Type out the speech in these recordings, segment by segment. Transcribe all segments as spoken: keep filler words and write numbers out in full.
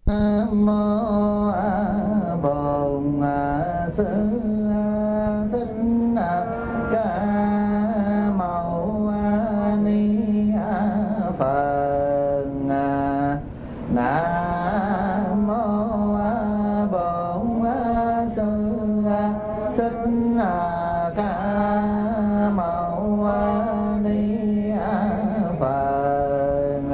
Nam mô Bổn Sư Thích Ca Mâu Ni Phật. Nam mô Bổn Sư Thích Ca Mâu Ni Phật.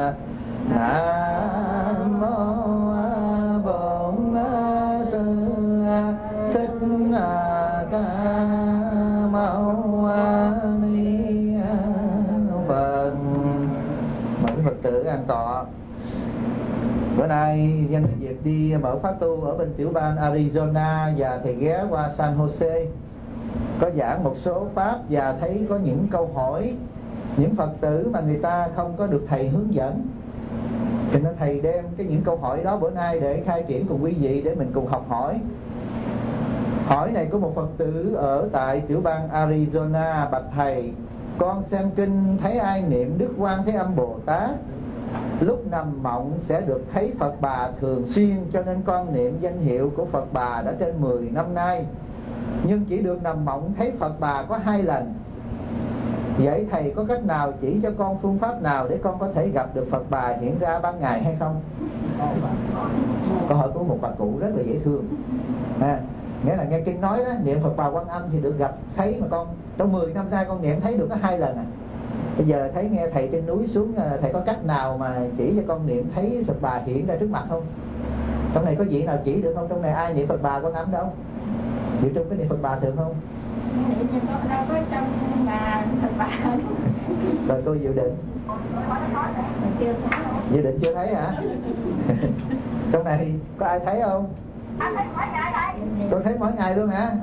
Nam mô Bổn Sư Thích Ca Mâu Ni Phật. Mời Phật tử an tọa. Bữa nay nhân dịp đi mở khóa tu ở bên tiểu bang Arizona và thầy ghé qua San Jose, có giảng một số pháp và thấy có những câu hỏi những Phật tử mà người ta không có được thầy hướng dẫn, thì nên thầy đem cái những câu hỏi đó bữa nay để khai triển cùng quý vị để mình cùng học hỏi. Hỏi này của một Phật tử ở tại tiểu bang Arizona: bạch thầy, con xem kinh thấy ai niệm Đức Quan Thế Âm Bồ Tát lúc nằm mộng sẽ được thấy Phật Bà thường xuyên, cho nên con niệm danh hiệu của Phật Bà đã trên mười năm nay, nhưng chỉ được nằm mộng thấy Phật Bà có hai lần. Vậy thầy có cách nào chỉ cho con phương pháp nào để con có thể gặp được Phật Bà hiện ra ban ngày hay không? Câu hỏi của một bà cụ rất là dễ thương à, nghĩa là nghe kinh nói đó, niệm Phật Bà Quan Âm thì được gặp thấy, mà con trong mười năm nay con niệm thấy được có hai lần à. Bây giờ thấy nghe thầy trên núi xuống, thầy có cách nào mà chỉ cho con niệm thấy Phật Bà hiện ra trước mặt không? Trong này có vị nào chỉ được không? Trong này ai niệm Phật Bà Quan Âm đâu? Vị Trung có niệm Phật Bà thường không? Niệm nhưng có đâu có trong bà Phật Bà. Rồi cô dự định? Chưa thấy. Dự định chưa thấy hả? Trong này có ai thấy không? Anh thấy mỗi ngày đây. Tôi thấy mỗi ngày luôn hả?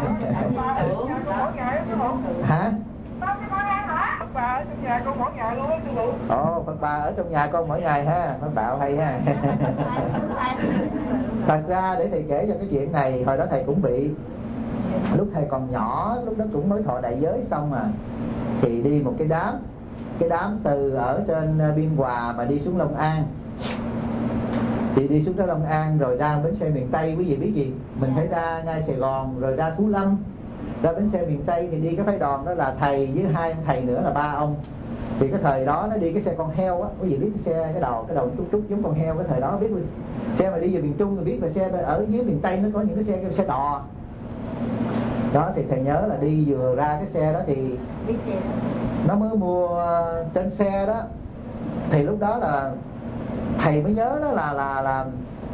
Hả? Phật Bà ở trong nhà con mỗi ngày luôn á sư phụ. Ồ, Phật Bà ở trong nhà con mỗi ngày ha, Phật Bảo hay ha. Thật ra để thầy kể cho cái chuyện này, hồi đó thầy cũng bị, lúc thầy còn nhỏ, lúc đó cũng mới thọ đại giới xong mà, thì đi một cái đám, cái đám từ ở trên Biên Hòa mà đi xuống Long An. Thì đi xuống tới Long An rồi ra bến xe miền Tây, quý vị biết gì? Mình phải ra ngay Sài Gòn rồi ra Phú Lâm, ra bến xe miền Tây thì đi cái phái đoàn đó là thầy với hai ông thầy nữa là ba ông. Thì cái thời đó nó đi cái xe con heo á, quý vị biết cái xe cái đầu cái đầu trúc trúc giống con heo, cái thời đó biết không? Xe mà đi về miền Trung thì biết là xe ở dưới miền Tây nó có những cái xe cái xe đò. Đó thì thầy nhớ là đi vừa ra cái xe đó thì nó mới mua trên xe đó, thì lúc đó là thầy mới nhớ đó là là là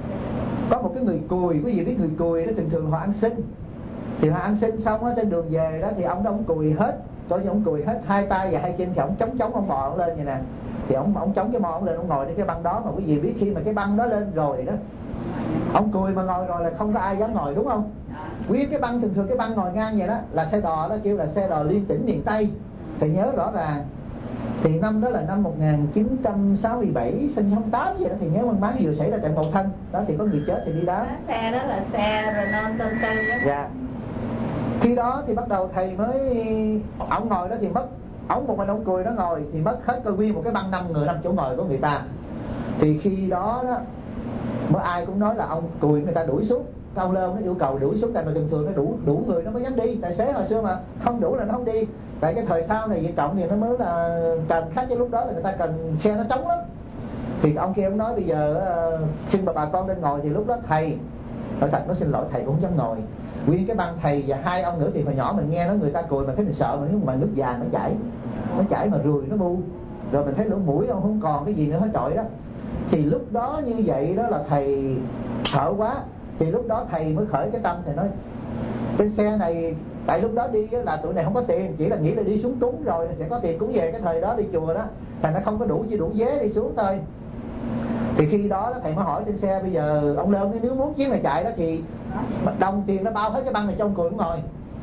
có một cái người cùi, quý vị biết người cùi đó thường thường họ ăn xin. Thì họ ăn xin xong á, trên đường về đó thì ông đó ông cùi hết, coi như ông cùi hết hai tay và hai chân, thì ông chống chống ông bò ông lên vậy nè. Thì ông ông chống cái mò ông lên, ông ngồi trên cái băng đó, mà quý vị biết khi mà cái băng đó lên rồi đó, ông cùi mà ngồi rồi là không có ai dám ngồi, đúng không? Nguyên cái băng thường thường cái băng ngồi ngang vậy đó là xe đò, đó kêu là xe đò liên tỉnh miền Tây. Thầy nhớ rõ ràng. Thì năm đó là năm một nghìn chín trăm sáu mươi bảy, sinh không tám vậy đó, thì nhớ mang máng vừa xảy ra trận Mậu Thân đó, thì có người chết thì đi đó. Xe đó là xe Renault Tôn Tư đó. Dạ. Khi đó thì bắt đầu thầy mới, ổng ngồi đó thì mất, ổng một mình ông cùi đó ngồi thì mất hết coi nguyên một cái băng năm người, năm chỗ ngồi của người ta. Thì khi đó đó mới ai cũng nói là ông cùi người ta đuổi xuống, ông Lơm nó yêu cầu đuổi xuống, tại mà thường thường nó đủ đủ người nó mới dám đi, tài xế hồi xưa mà không đủ là nó không đi. Tại cái thời sau này Việt Cộng thì nó mới là cần khác, cái lúc đó là người ta cần xe nó trống lắm. Thì ông kia ông nói bây giờ uh, xin bà, bà con lên ngồi, thì lúc đó thầy nói thật, nó xin lỗi thầy cũng không dám ngồi. Nguyên cái băng thầy và hai ông nữa thì hồi nhỏ mình nghe nói người ta cười mà thấy mình sợ, mà nếu mà nước vàng nó chảy, nó chảy mà ruồi nó bu, rồi mình thấy lỗ mũi ông không còn cái gì nữa hết trọi đó. Thì lúc đó như vậy đó là thầy sợ quá. Thì lúc đó thầy mới khởi cái tâm, thầy nói cái xe này, tại lúc đó đi là tụi này không có tiền, chỉ là nghĩ là đi xuống cúng rồi sẽ có tiền cúng về. Cái thời đó đi chùa đó thầy nó không có đủ, chỉ đủ vé đi xuống thôi. Thì khi đó, đó thầy mới hỏi trên xe, bây giờ ông Lơm nếu muốn chuyến này chạy đó thì đồng tiền nó bao hết cái băng này trong cùi cũng ngồi.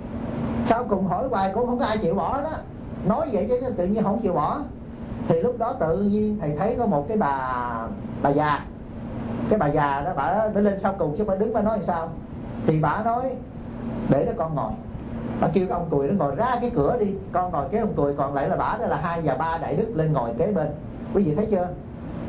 Sau cùng hỏi hoài cũng không có ai chịu bỏ đó, nói vậy chứ tự nhiên không chịu bỏ. Thì lúc đó tự nhiên thầy thấy có một cái bà bà già, cái bà già đó bà đã lên sau cùng chứ bà đứng bà nói làm sao. Thì bà nói để đó con ngồi, bà kêu cái ông cùi nó ngồi ra cái cửa đi, con ngồi kế ông cùi, còn lại là bà đó là hai và ba đại đức lên ngồi kế bên. Quý vị thấy chưa?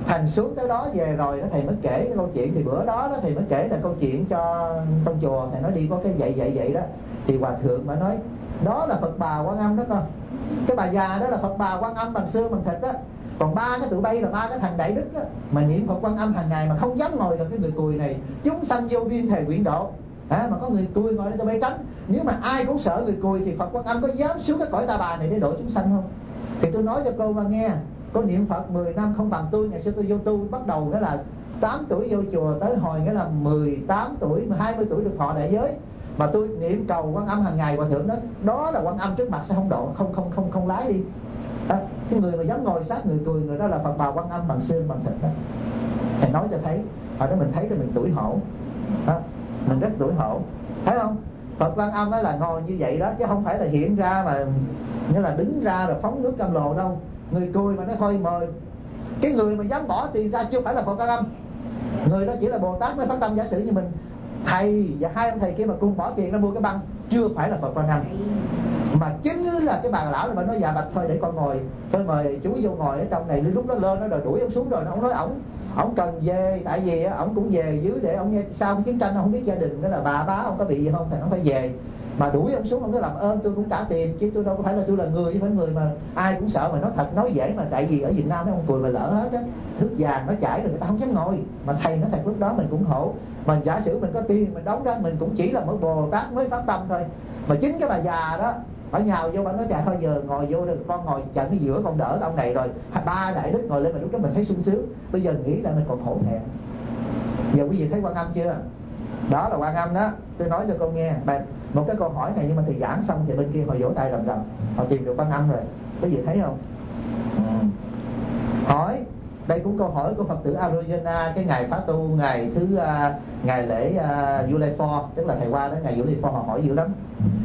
Thành xuống tới đó về rồi đó thầy mới kể cái câu chuyện. Thì bữa đó, đó thầy mới kể là câu chuyện cho trong chùa. Thầy nói đi có cái vậy vậy vậy đó. Thì hòa thượng mà nói đó là Phật Bà Quan Âm đó con. Cái bà già đó là Phật Bà Quan Âm bằng xương bằng thịt đó. Còn ba cái tụi bay là ba cái thằng đại đức đó, mà niệm Phật Quan Âm hàng ngày mà không dám ngồi gần cái người cùi này. Chúng sanh vô duyên thề quyện độ. À, mà có người cùi ngồi đây tụi bay tránh. Nếu mà ai cũng sợ người cùi thì Phật Quan Âm có dám xuống cái cõi ta bà này để độ chúng sanh không? Thì tôi nói cho cô mà nghe, cô niệm Phật mười năm không bằng tôi. Ngày xưa tôi vô tu bắt đầu nghĩa là tám tuổi vô chùa, tới hồi nghĩa là mười tám tuổi, hai mươi tuổi được thọ đại giới. Mà tôi niệm cầu Quan Âm hàng ngày. Hòa thượng đó, đó là Quan Âm trước mặt sẽ không độ, không không không không lái đi. À, cái người mà dám ngồi sát người cười, người đó là Phật Bà Quan Âm bằng xương bằng thịt đó. Thầy nói cho thấy, hồi đó mình thấy thì mình tủi hổ đó, mình rất tủi hổ, thấy không? Phật Quan Âm đó là ngồi như vậy đó, chứ không phải là hiện ra mà nghĩa là đứng ra rồi phóng nước cam lồ đâu. Người cười mà nó thôi mời. Cái người mà dám bỏ tiền ra chưa phải là Phật Quan Âm. Người đó chỉ là Bồ Tát mới phát tâm giả sử như mình. Thầy và hai ông thầy kia mà cùng bỏ tiền ra mua cái băng chưa phải là Phật Quan Âm. Mà chính là cái bà lão là bà nói dạ bạch thôi để con ngồi, thôi mời chú vô ngồi ở trong này. Lúc đó lên nó rồi đuổi ông xuống rồi. Ông nói ổng ổng cần về, tại vì ổng cũng về dưới để ông nghe sau cái chiến tranh. Ông không biết gia đình đó là bà bá ông có bị gì không, thì ông phải về. Mà đuổi ông xuống, ông cứ làm ơn tôi cũng trả tiền chứ tôi đâu có phải là tôi là người chứ phải người mà ai cũng sợ. Mà nói thật nói dễ, mà tại vì ở Việt Nam mấy ông cười mà lỡ hết á, nước vàng nó chảy rồi người ta không dám ngồi. Mà thầy nói thật lúc đó mình cũng khổ. Mà giả sử mình có tiền mình đóng ra, mình cũng chỉ là một Bồ Tát mới phát tâm thôi. Mà chính cái bà già đó ở nhào vô, bà nói trời thôi giờ ngồi vô được, con ngồi chặn cái giữa con đỡ ông này rồi ba đại đức ngồi lên. Mà lúc đó mình thấy sung sướng. Bây giờ nghĩ là mình còn hổ thẹn. Giờ quý vị thấy Quan Âm chưa? Đó là Quan Âm đó. Tôi nói cho con nghe một cái câu hỏi này, nhưng mà thầy giảng xong thì bên kia họ vỗ tay rầm rầm, họ tìm được Quan Âm rồi. Quý vị thấy không? Ừ. Hỏi đây cũng câu hỏi của Phật tử Arujana, cái ngày phá tu ngày thứ uh, ngày lễ uh, July four, tức là thầy qua đó ngày July four, họ hỏi dữ lắm.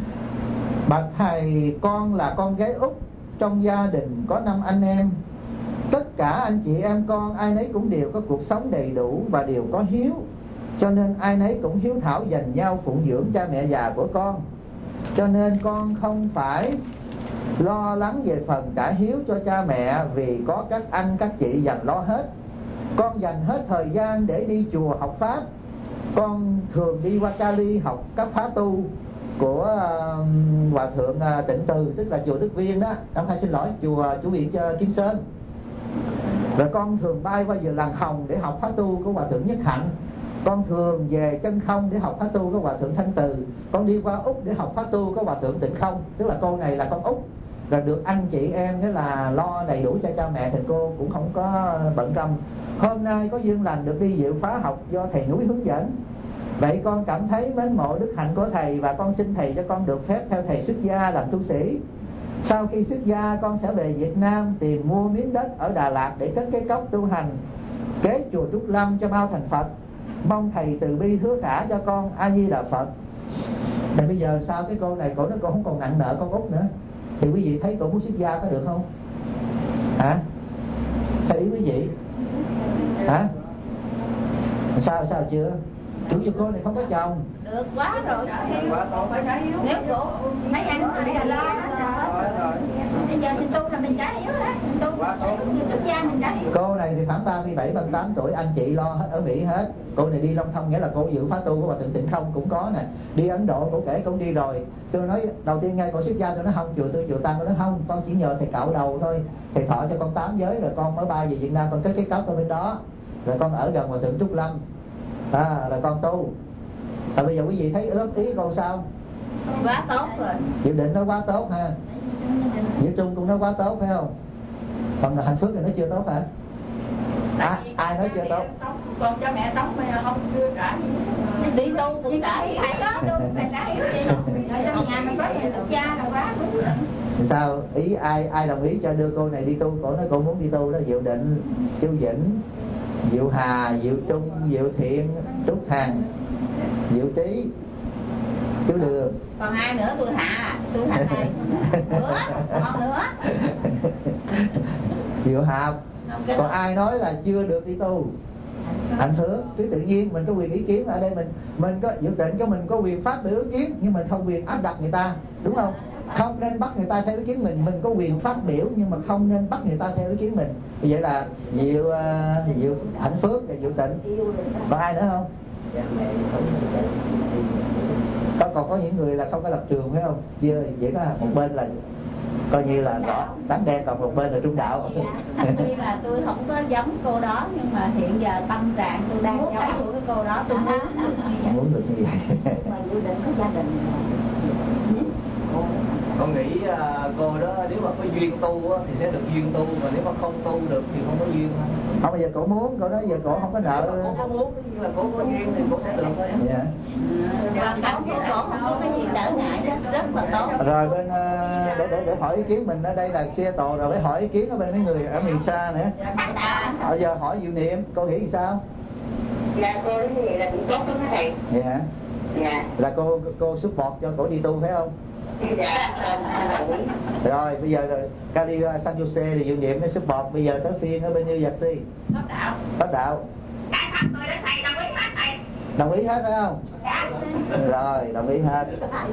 Bạch thầy, con là con gái út trong gia đình có năm anh em. Tất cả anh chị em con ai nấy cũng đều có cuộc sống đầy đủ và đều có hiếu, cho nên ai nấy cũng hiếu thảo dành nhau phụng dưỡng cha mẹ già của con. Cho nên con không phải lo lắng về phần trả hiếu cho cha mẹ, vì có các anh các chị dành lo hết. Con dành hết thời gian để đi chùa học pháp. Con thường đi qua Cali học các phá tu của uh, Hòa thượng uh, Tịnh Từ, tức là chùa Đức Viên đó. Ông hay xin lỗi, chùa Chủ viện cho Kim Sơn. Rồi con thường bay qua giờ Làng Hồng để học pháp tu của Hòa thượng Nhất Hạnh. Con thường về Chân Không để học pháp tu của Hòa thượng Thanh Từ. Con đi qua Úc để học pháp tu của Hòa thượng Tịnh Không, tức là cô này là con Úc. Rồi được anh chị em nghĩa là lo đầy đủ cho cha mẹ thì cô cũng không có bận tâm. Hôm nay có duyên lành được đi dự phá học do thầy Núi hướng dẫn. Vậy con cảm thấy mến mộ đức hạnh của thầy, và con xin thầy cho con được phép theo thầy xuất gia làm tu sĩ. Sau khi xuất gia con sẽ về Việt Nam tìm mua miếng đất ở Đà Lạt để cất cái cốc tu hành kế chùa Trúc Lâm cho mau thành Phật. Mong thầy từ bi hứa khả cho con. A Di Đà Phật. Thì bây giờ sao cái cô này cổ nó cô không còn nặng nợ con Út nữa, thì quý vị thấy cổ muốn xuất gia có được không? Hả? Theo ý quý vị? Hả? Sao sao chưa? Chủ cho cô này không có chồng. Được quá rồi. Nếu cổ mấy anh đi là lo hết rồi. Bây giờ mình tu là mình trả hiếu hết. Mình tu mình xuất gia mình trả hiếu. Cô này thì khoảng ba mươi bảy, ba mươi tám tuổi, anh chị lo hết ở Mỹ hết. Cô này đi Long Thông, nghĩa là cô dự phá tu của Hòa thượng Tịnh Không cũng có nè. Đi Ấn Độ cô kể cũng đi rồi. Tôi nói đầu tiên ngay cô xuất gia, tôi nói không, chùa tôi chùa Tăng. Tôi nói không, con chỉ nhờ thầy cạo đầu thôi. Thầy thọ cho con tám giới rồi con mới bay về Việt Nam, con cất cái cốc ở bên đó. Rồi con ở gần Hòa thượng Trúc Lâm. À, rồi con tu. Rồi bây giờ quý vị thấy ước ý cô sao? Quá tốt rồi. Dự định nó quá tốt ha. Dự trung cũng nó quá tốt phải không? Còn hạnh phúc thì nó chưa tốt hả? À, ai nói chưa tốt? Còn cho mẹ sống mà không đưa trả đi tu cũng trả hiếu đó, tu phải trả hiếu gì. Rồi trong nhà mình có nhà xuất gia là quá đúng rồi. Sao ý ai ai đồng ý cho đưa cô này đi tu? Cô nói cô muốn đi tu đó. Diệu Định, Chiêu Vĩnh, Diệu Hà, Diệu Trung, Diệu Thiện, Trúc Hằng, Diệu Trí, Chú Đường. Còn ai nữa? Tôi Hạ, tôi Hạ này nữa, còn nữa. Diệu Hạp. Còn ai nói là chưa được đi tu? Hạnh Phước. Chứ tự nhiên mình có quyền ý kiến ở đây, mình mình có Diệu Tịnh cho mình có quyền phát biểu ý kiến, nhưng mình không quyền áp đặt người ta, đúng không? Không nên bắt người ta theo ý kiến mình. Mình có quyền phát biểu nhưng mà không nên bắt người ta theo ý kiến mình. Vậy là Diệu, uh, Diệu Hạnh Phước và Diệu Tịnh. Còn ai nữa không? Có, còn có những người là không có lập trường phải không? Chưa, vậy đó, một bên là coi như là rõ đáng đen, còn một bên là trung đạo. Tuy là tôi không có giống cô đó, nhưng mà hiện giờ tâm trạng tôi đang giống của cái cô đó. Tôi muốn muốn được như vậy. mà dự định có gia đình. Con nghĩ uh, cô đó nếu mà có duyên tu á, thì sẽ được duyên tu, mà nếu mà không tu được thì không có duyên. Không, bây giờ cổ muốn, cổ nói giờ cổ không có nợ. Cô có muốn là cô có duyên thì cô sẽ được thôi. Dạ. Hoàn cảnh của cổ không có cái gì trở ngại, rất, rất là tốt. Rồi bên uh, để để để hỏi ý kiến mình ở đây là xe tổ, rồi phải hỏi ý kiến ở bên mấy người ở miền xa nữa. Bây giờ hỏi Diệu Niệm, cô nghĩ sao? Dạ cô nói như vậy là cũng tốt lắm thầy. Dạ. Dạ. Là cô cô support cho cổ đi tu phải không? Dạ. Rồi bây giờ rồi Kali San Jose thì Diệu Niệm mới support. Bây giờ tới phiên ở bên New Jersey. Pháp đạo. Pháp đạo. Đã thật tôi đến thầy đồng ý hết thầy. Đồng ý hết phải không? Dạ. Rồi đồng ý hết.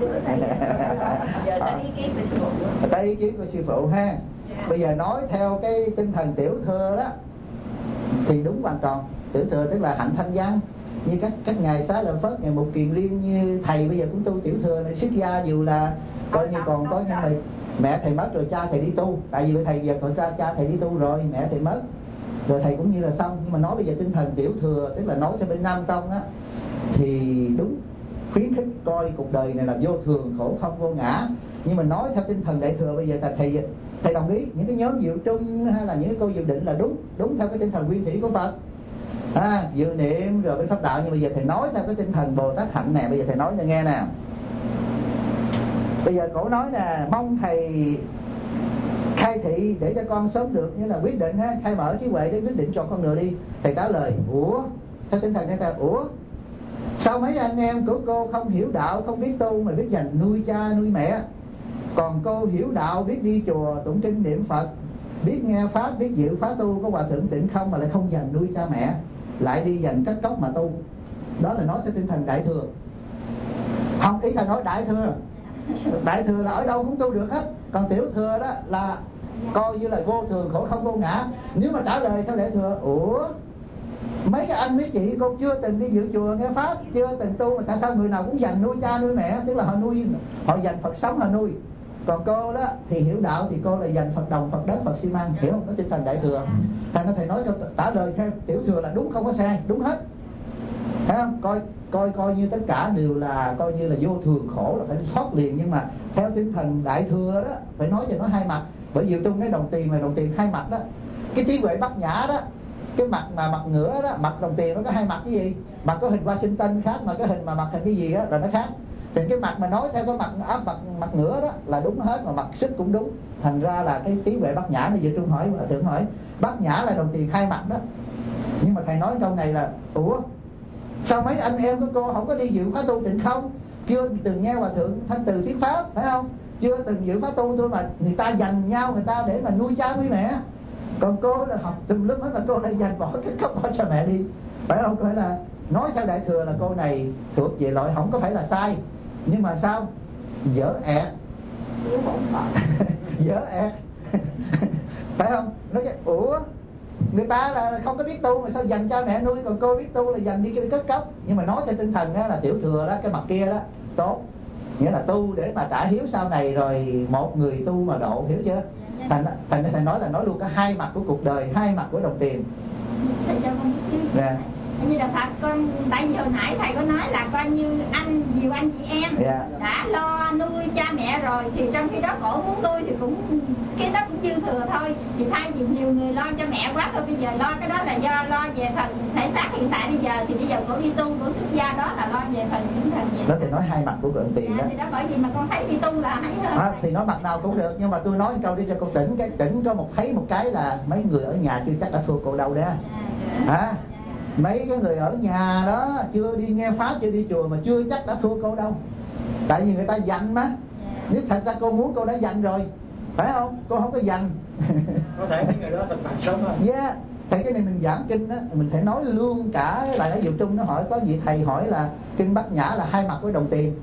Giờ tới ý kiến của sư phụ. Tới ý kiến của sư phụ ha. Bây giờ nói theo cái tinh thần tiểu thừa đó thì đúng hoàn toàn. Tiểu thừa tức là hạnh thanh văn, như các các ngài Xá Lợi Phất, ngài Mục Kiền Liên, như thầy bây giờ cũng tu tiểu thừa này, xuất gia dù là coi như còn có, nhưng mà mẹ thầy mất rồi cha thầy đi tu, tại vì thầy giờ còn cha cha thầy đi tu rồi, mẹ thầy mất rồi thầy cũng như là xong. Nhưng mà nói bây giờ tinh thần tiểu thừa tức là nói theo bên Nam Tông á thì đúng, khuyến khích coi cuộc đời này là vô thường, khổ không vô ngã. Nhưng mà nói theo tinh thần đại thừa bây giờ thầy thầy đồng ý những cái nhóm Diệu Trung hay là những cái cô Diệu Định là đúng, đúng theo cái tinh thần nguyên thủy của Phật. À, Diệu Niệm rồi với Pháp đạo. Nhưng bây giờ thầy nói theo cái tinh thần Bồ Tát hạnh nè. Bây giờ thầy nói cho nghe nè. Bây giờ cổ nói nè, mong thầy khai thị để cho con sớm được, như là quyết định ha, khai mở trí huệ để quyết định chọn con đường đi. Thầy trả lời, ủa, theo tinh thần theo ủa sao mấy anh em của cô không hiểu đạo, không biết tu mà biết dành nuôi cha nuôi mẹ, còn cô hiểu đạo, biết đi chùa tụng kinh niệm Phật, biết nghe pháp, biết dự phá tu, có hòa thượng Tịnh Không mà lại không dành nuôi cha mẹ, lại đi dành cắt cốc mà tu. Đó là nói theo tinh thần đại thừa. Không, ý là nói đại thừa. Đại thừa là ở đâu cũng tu được hết. Còn tiểu thừa đó là coi như là vô thường, khổ không vô ngã. Nếu mà trả lời theo đại thừa, ủa mấy cái anh mấy chị con chưa từng đi dự chùa nghe pháp, chưa từng tu mà tại sao người nào cũng dành nuôi cha nuôi mẹ? Tức là họ nuôi, họ dành Phật sống họ nuôi. Còn cô đó thì hiểu đạo thì cô là dành Phật đồng, Phật đất, Phật xi măng, hiểu không? Nó tinh thần đại thừa. Thành ra thầy nói cho trả lời theo tiểu thừa là đúng, không có sai, đúng hết. Thấy không? Coi coi coi như tất cả đều là coi như là vô thường khổ, là phải thoát liền. Nhưng mà theo tinh thần đại thừa đó phải nói cho nó hai mặt. Bởi vì trong cái đồng tiền là đồng tiền hai mặt đó. Cái trí huệ bát nhã đó, cái mặt mà mặt ngửa đó, mặt đồng tiền nó có hai mặt cái gì? Mặt có hình Washington khác, mà cái hình mà mặt hình cái gì đó là nó khác. Thì cái mặt mà nói theo cái mặt áp mặt mặt ngửa đó là đúng hết, mà mặt xích cũng đúng. Thành ra là cái trí huệ bát nhã. Bây giờ Trung hỏi, Thượng hỏi bát nhã là đồng tiền hai mặt đó. Nhưng mà thầy nói câu này là ủa sao mấy anh em của cô không có đi dự khóa tu Tịnh Không, chưa từng nghe hòa thượng Thanh Từ thuyết pháp, phải không? Chưa từng dự khóa tu tôi mà người ta dành nhau người ta để mà nuôi cha nuôi mẹ. Còn cô là học từng lớp hết mà cô lại dành bỏ cái cấp bỏ cho mẹ đi, phải không? Phải là nói theo đại thừa là cô này thuộc về loại không có phải là sai, nhưng mà sao dở ẹt dở ẹt phải không? Nói cái ủa người ta là không có biết tu mà sao dành cha mẹ nuôi, còn cô biết tu là dành đi cái cất cấp. Nhưng mà nói theo tinh thần đó là tiểu thừa đó, cái mặt kia đó tốt, nghĩa là tu để mà trả hiếu sau này rồi một người tu mà độ, hiểu chưa? Thành thành thầy nói là nói luôn cả hai mặt của cuộc đời, hai mặt của đồng tiền. Thầy cho con chút xíu. Dạ. Như là Phật con, tại vì hồi nãy thầy có nói là coi như anh nhiều anh chị em dạ. đã lo nuôi cha mẹ rồi, thì trong khi đó cổ muốn nuôi thì cũng cái đó cũng dư thừa thôi. Thì thay vì nhiều người lo cho mẹ quá thôi, bây giờ lo cái đó là do lo về phần thể xác hiện tại bây giờ, thì bây giờ cổ đi tu, cổ xuất gia đó là lo về phần tinh thần về. Đó thì nói hai mặt của đồng tiền dạ, đó. Thì đó bởi vì mà con thấy đi tu là hay hơn. À, thì nói mặt nào cũng được, nhưng mà tôi nói câu đi cho cô tỉnh. Cái tỉnh có một thấy một cái là mấy người ở nhà chưa chắc đã thua cô đâu đó. Hả? À, mấy cái người ở nhà đó chưa đi nghe pháp, chưa đi chùa mà chưa chắc đã thua cô đâu. Tại vì người ta dành mà. Nếu thật ra cô muốn cô đã dành rồi, phải không? Cô không có dành. Có thể những người đó thực tập sống thôi. Dạ yeah. Thầy cái này mình giảng kinh á, mình phải nói luôn cả. Lại ở Diệu Trung nó hỏi có gì thầy hỏi là kinh Bát Nhã là hai mặt của đồng tiền.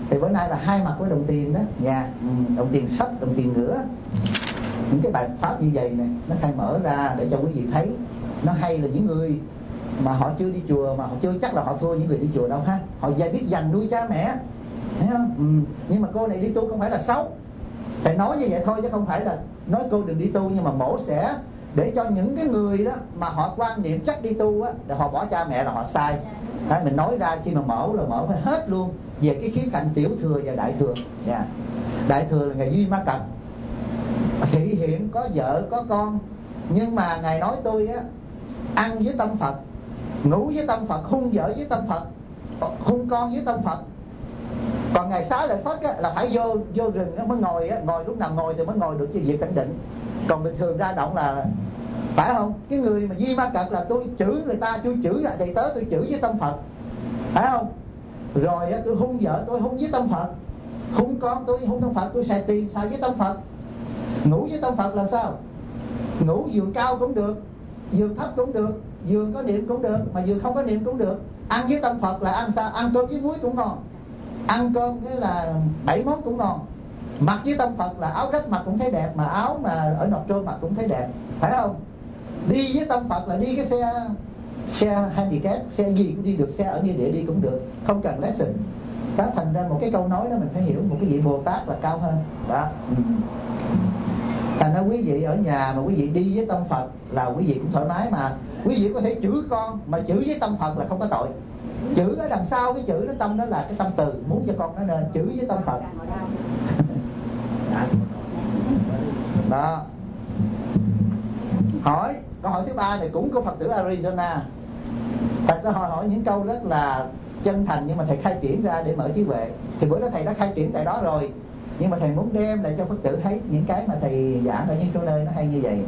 Thì bữa nay là hai mặt của đồng tiền đó nhà, ừ, đồng tiền sắt, đồng tiền ngửa. Những cái bài pháp như vậy này nó khai mở ra để cho quý vị thấy. Nó hay là những người mà họ chưa đi chùa, mà họ chưa chắc là họ thua những người đi chùa đâu ha. Họ dạy biết dành nuôi cha mẹ, thấy không? Ừ. Nhưng mà cô này đi tu không phải là xấu. Thầy nói như vậy thôi chứ không phải là nói cô đừng đi tu, nhưng mà mổ xẻ để cho những cái người đó mà họ quan niệm chắc đi tu á, để họ bỏ cha mẹ là họ sai. Đấy, mình nói ra khi mà mổ là mổ phải hết luôn về cái khía cạnh tiểu thừa và đại thừa. Yeah. Đại thừa là ngày duy ma cật, thị hiện có vợ có con, nhưng mà ngài nói tôi á, ăn với tâm Phật, ngủ với tâm Phật, hung vợ với tâm Phật, hung con với tâm Phật. Còn ngày xá lợi Phất á, là phải vô vô rừng á, mới ngồi á, ngồi lúc nào ngồi thì mới ngồi được cho việc tĩnh định. Còn bình thường ra động là phải không? Cái người mà di ma cật là tôi chửi người ta, tôi chửi lại thầy tớ, tôi chửi với tâm Phật, phải không? Rồi á, tôi hung vợ tôi hung với tâm Phật, hung con tôi hung tâm Phật, tôi xài tiền xài với tâm Phật. Ngủ với tâm Phật là sao? Ngủ giường cao cũng được, giường thấp cũng được, giường có niệm cũng được, mà giường không có niệm cũng được. Ăn với tâm Phật là ăn sao? Ăn cơm với muối cũng ngon, ăn cơm cái là bảy món cũng ngon. Mặc với tâm Phật là áo rách mặc cũng thấy đẹp, mà áo mà ở nọt trôn mặc cũng thấy đẹp, phải không? Đi với tâm Phật là đi cái xe xe handicap, xe gì cũng đi được, xe ở nghĩa địa đi cũng được, không cần lesson. Đó, thành ra một cái câu nói đó mình phải hiểu một cái vị Bồ Tát là cao hơn đó. Thành ra quý vị ở nhà mà quý vị đi với tâm Phật là quý vị cũng thoải mái, mà quý vị có thể chửi con mà chửi với tâm Phật là không có tội. Chửi ở đằng sau cái chửi nó tâm đó là cái tâm từ, muốn cho con nó nên chửi với tâm Phật. Đó. Hỏi câu hỏi thứ ba này cũng của Phật tử Arizona. Thật ra họ hỏi những câu rất là chân thành, nhưng mà thầy khai triển ra để mở trí huệ. Thì bữa đó thầy đã khai triển tại đó rồi, nhưng mà thầy muốn đem lại cho Phật tử thấy những cái mà thầy giảng ở những chỗ nơi nó hay như vậy.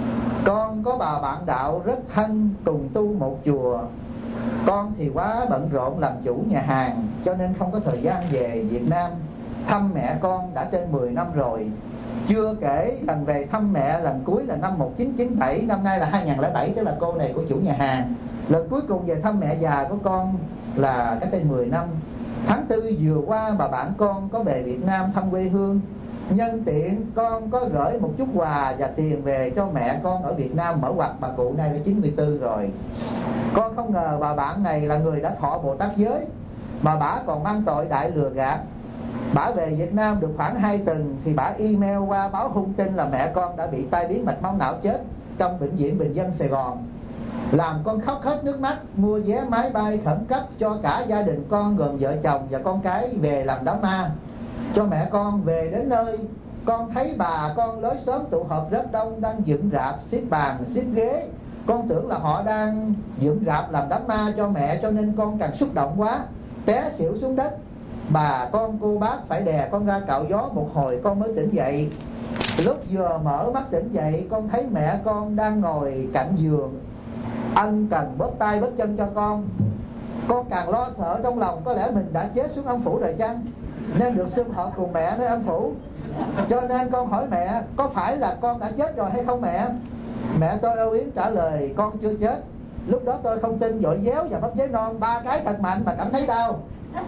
Con có bà bạn đạo rất thân, cùng tu một chùa. Con thì quá bận rộn làm chủ nhà hàng, cho nên không có thời gian về Việt Nam thăm mẹ con đã trên mười năm rồi. Chưa kể lần về thăm mẹ lần cuối là năm một nghìn chín trăm chín mươi bảy, năm nay là hai nghìn không trăm lẻ bảy, tức là cô này của chủ nhà hàng. Lần cuối cùng về thăm mẹ già của con là cách đây mười năm. Tháng tư vừa qua bà bạn con có về Việt Nam thăm quê hương. Nhân tiện con có gửi một chút quà và tiền về cho mẹ con ở Việt Nam mở ngoặt. Bà cụ này đã chín mươi tư rồi. Con không ngờ bà bạn này là người đã thọ Bồ Tát giới, mà bà còn mang tội đại lừa gạt. Bà về Việt Nam được khoảng hai tuần thì bà email qua báo hung tin là mẹ con đã bị tai biến mạch máu não chết trong bệnh viện Bình Dân Sài Gòn. Làm con khóc hết nước mắt, mua vé máy bay khẩn cấp cho cả gia đình con gồm vợ chồng và con cái về làm đám ma. Cho mẹ con về đến nơi, con thấy bà con lối xóm tụ họp rất đông, đang dựng rạp, xếp bàn, xếp ghế. Con tưởng là họ đang dựng rạp làm đám ma cho mẹ, cho nên con càng xúc động quá, té xỉu xuống đất. Bà con cô bác phải đè con ra cạo gió một hồi con mới tỉnh dậy. Lúc vừa mở mắt tỉnh dậy, con thấy mẹ con đang ngồi cạnh giường, ân cần bóp tay bóp chân cho con. Con càng lo sợ trong lòng, có lẽ mình đã chết xuống âm phủ rồi chăng, nên được sum họp cùng mẹ nơi âm phủ. Cho nên con hỏi mẹ, có phải là con đã chết rồi hay không mẹ? Mẹ tôi âu yếm trả lời, con chưa chết. Lúc đó tôi không tin, vội déo và bắp giấy non ba cái thật mạnh mà cảm thấy đau.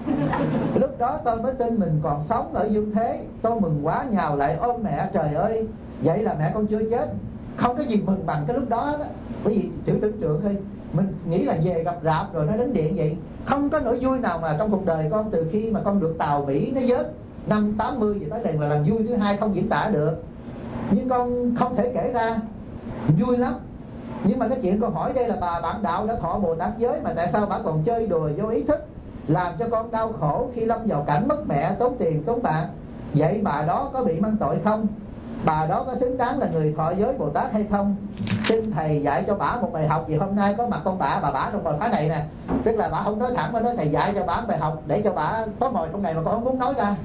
Lúc đó tôi mới tin mình còn sống ở dương thế. Tôi mừng quá nhào lại ôm mẹ. Trời ơi, vậy là mẹ con chưa chết. Không có gì mừng bằng cái lúc đó đó. Bởi vì thử tưởng tượng thôi, mình nghĩ là về gặp rạp rồi nó đến điện vậy. Không có nỗi vui nào mà trong cuộc đời con, từ khi mà con được tàu Mỹ nó vớt năm tám mươi vậy tới lần là lần vui thứ hai không diễn tả được. Nhưng con không thể kể ra, vui lắm. Nhưng mà cái chuyện con hỏi đây là bà bạn đạo đã thọ Bồ Tát giới, mà tại sao bà còn chơi đùa vô ý thức, làm cho con đau khổ khi lâm vào cảnh mất mẹ, tốn tiền tốn bạc. Vậy bà đó có bị mang tội không? Bà đó có xứng đáng là người thọ giới Bồ Tát hay không? Xin thầy dạy cho bà một bài học. Vì hôm nay có mặt con bà, bà bả trong bài phá này nè. Tức là bà không nói thẳng, mà nói thầy dạy cho bà một bài học để cho bà có ngồi trong này mà con không muốn nói ra.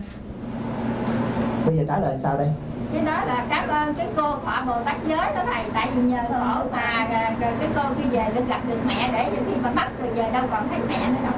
Bây giờ trả lời sao đây? Cái đó là cảm ơn cái cô thọ Bồ Tát giới đó thầy. Tại vì nhờ khổ mà cái cô khi về được gặp được mẹ, để khi mà mất rồi giờ đâu còn thấy mẹ nữa đâu.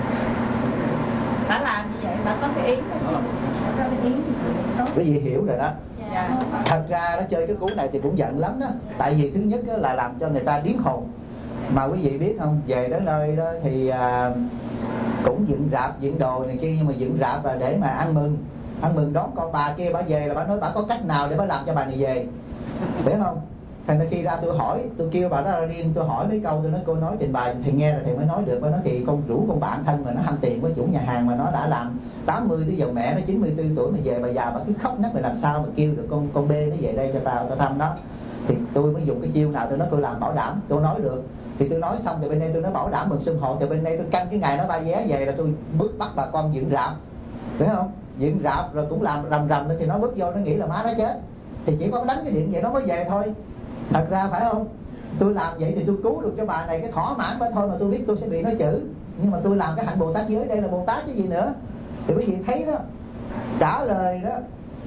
Bà làm như vậy, bà có cái ý đó. Có cái ý tốt. Quý vị hiểu rồi đó. Dạ. Thật ra nó chơi cái cú này thì cũng giận lắm đó. Tại vì thứ nhất là làm cho người ta điếng hồn. Mà quý vị biết không, về đến nơi đó thì à, cũng dựng rạp dựng đồ này kia, nhưng mà dựng rạp là để mà ăn mừng, ăn mừng đón con bà kia bà về, là bà nói bà có cách nào để bà làm cho bà này về, biết không? Thành ra khi ra tôi hỏi, tôi kêu bà đó ra riêng, tôi hỏi mấy câu, tôi nói cô nói trình bày thì nghe là thì mới nói được. Bà nói thì con rủ con bạn thân mà nó ham tiền với chủ nhà hàng mà nó đã làm tám mươi tới giờ mẹ nó chín mươi tư tuổi mà về bà già bà cứ khóc nấc, mà làm sao mà kêu được con con B nó về đây cho tao tao thăm đó. Thì tôi mới dùng cái chiêu nào, tôi nói tôi làm bảo đảm, tôi nói được. Thì tôi nói xong thì bên đây tôi nói bảo đảm mừng sum họp, thì bên đây tôi canh cái ngày nó ba vé về là tôi bước bắt bà con dựng rạp, phải không? Dựng rạp rồi cũng làm rầm rầm thì nó bước vô nó nghĩ là má nó chết, thì chỉ có đánh cái điện vậy nó mới về thôi. Thật ra phải không? Tôi làm vậy thì tôi cứu được cho bà này cái thỏa mãn phải thôi, mà tôi biết tôi sẽ bị nói chữ, nhưng mà tôi làm cái hạnh Bồ Tát giới, đây là Bồ Tát chứ gì nữa. Thì quý vị thấy đó, trả lời đó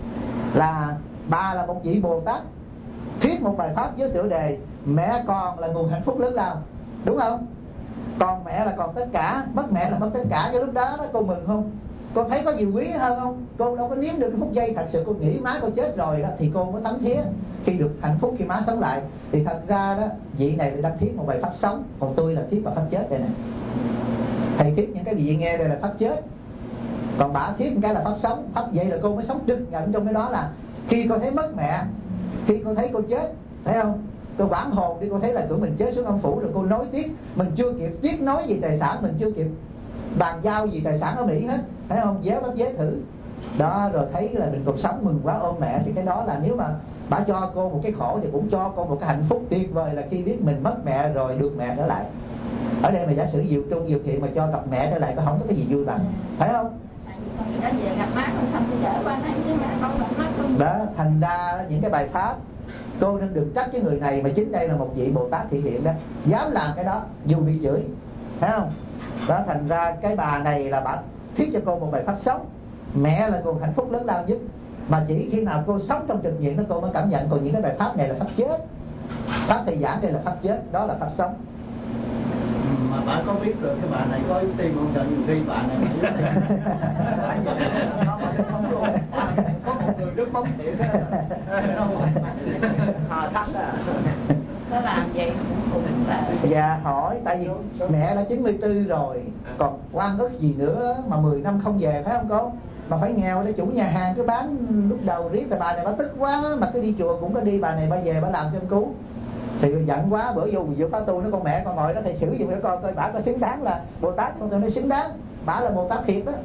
là bà là một vị Bồ Tát thuyết một bài pháp với tựa đề mẹ con là nguồn hạnh phúc lớn lao, đúng không? Còn mẹ là còn tất cả, mất mẹ là mất tất cả. Cho lúc đó đó cô mừng không? Cô thấy có gì quý hơn không? Cô đâu có nếm được cái phút giây thật sự cô nghĩ má cô chết rồi đó, thì cô mới thấm thía khi được hạnh phúc khi má sống lại. Thì thật ra đó, vị này là đang thuyết một bài pháp sống, còn tôi là thuyết bài pháp chết đây này. Thầy thuyết những cái gì nghe đây là pháp chết, còn bà thuyết một cái là pháp sống. Pháp vậy là cô mới sống trực nhận trong cái đó là khi cô thấy mất mẹ, khi cô thấy cô chết, thấy không? Cô quảng hồn đi, cô thấy là tụi mình chết xuống âm phủ rồi, cô nói tiếp, mình chưa kịp tiếc nói gì tài sản, mình chưa kịp bàn giao gì tài sản ở Mỹ hết, thấy không? Déo bắt dế thử đó, rồi thấy là mình còn sống mừng quá ôm mẹ. Thì cái đó là nếu mà bà cho cô một cái khổ thì cũng cho cô một cái hạnh phúc tuyệt vời, là khi biết mình mất mẹ rồi được mẹ trở lại. Ở đây mà giả sử diệu trung diệu thiện mà cho gặp mẹ trở lại, có không có cái gì vui bằng, phải không? Đó về gặp má rồi xong tôi chở qua đây chứ mà không gặp má tôi. Đó, thành ra đó, những cái bài pháp cô nên được trách cái người này, mà chính đây là một vị Bồ Tát thị hiện đó, dám làm cái đó dù bị chửi, thấy không? Đó, thành ra cái bà này là bà thuyết cho cô một bài pháp sống, mẹ là nguồn hạnh phúc lớn lao nhất. Mà chỉ khi nào cô sống trong trực diện đó cô mới cảm nhận. Còn những cái bài pháp này là pháp chết, pháp thầy giảng đây là pháp chết, đó là pháp sống. Mà bà có biết rồi cái bà này có ý tim không? Trời, nhiều khi bà này có một người nước bóng thiệt á, hà thắt à. Nó làm vậy cũng cũng là. Dạ hỏi, tại vì mẹ đã chín mươi tư rồi, còn oan ức gì nữa mà mười năm không về, phải không cô? Mà phải nghèo để chủ nhà hàng cứ bán lúc đầu riết, thì bà này bà tức quá, mà cứ đi chùa cũng có đi, bà này bà về bà làm cho cứu. Thì giận quá, bữa vô vừa phá tu nó con mẹ con ngồi đó thầy xử giùm cho con coi bà có xứng đáng là Bồ Tát không? Tôi nói xứng đáng, bà là Bồ Tát thiệt đó.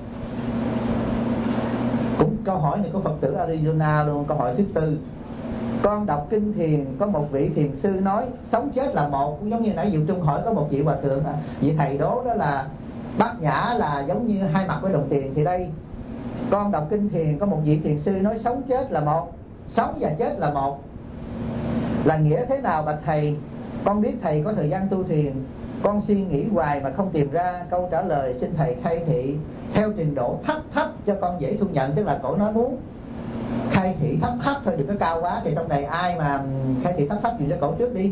Cũng câu hỏi này của Phật tử Arizona luôn, câu hỏi thứ tư. Con đọc kinh thiền có một vị thiền sư nói sống chết là một, cũng giống như nãy Diệu Trung hỏi có một vị hòa thượng à, vị thầy đố đó là bát nhã là giống như hai mặt của đồng tiền. Thì đây con đọc kinh thiền có một vị thiền sư nói sống chết là một, sống và chết là một, là nghĩa thế nào bạch thầy? Con biết thầy có thời gian tu thiền, con suy nghĩ hoài mà không tìm ra câu trả lời, xin thầy khai thị theo trình độ thấp thấp cho con dễ thu nhận. Tức là cổ nói muốn khai thị thấp thấp thôi, đừng có cao quá. Thì trong này ai mà khai thị thấp thấp gì cho cổ trước đi.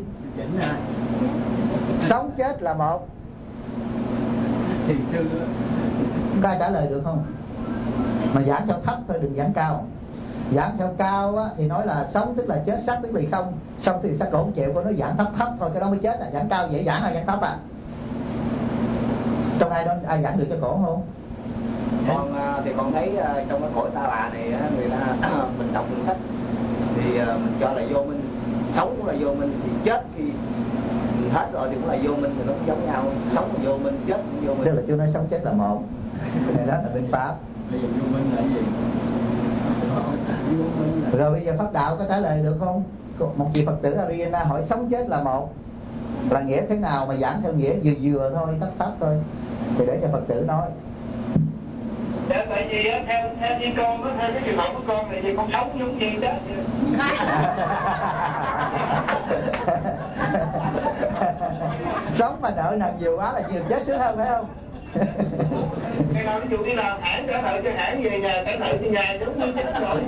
Sống chết là một, thiền sư có ai trả lời được không? Mà giảng theo thấp thôi, đừng giảng cao. Giảng theo cao á, thì nói là sống tức là chết, sắc tức là không. Xong thì sắc cổ không chịu, cô nói giảng thấp thấp thôi, cái đó mới chết à. Giảng cao dễ giảng hay giảng thấp à? Trong ai đó ai giảng được cho cổ không? Con thì con thấy trong cái cõi ta bà này người ta mình đọc quyển sách thì mình cho là vô minh, sống cũng là vô minh, thì chết khi mình hết rồi thì cũng là vô minh, thì nó cũng giống nhau, sống là vô minh, chết cũng vô minh. Tức là chú nói sống chết là một, cái này đó là bên pháp. Bây giờ vô minh là cái gì? Rồi bây giờ Pháp Đạo có trả lời được không? Một vị Phật tử Ariana hỏi sống chết là một là nghĩa thế nào, mà giảng theo nghĩa vừa vừa thôi, tắt tắt thôi. Thì để cho Phật tử nói. Dạ, tại vì theo theo như con đó, theo cái trường hợp của con này thì con sống giống như chết. Sống mà nợ nần nhiều quá là nhiều chết sướng hơn, phải không? Cái nào ví dụ như là hãng trả nợ cho hãng, về nhà trả nợ cho nhà, giống như chết rồi.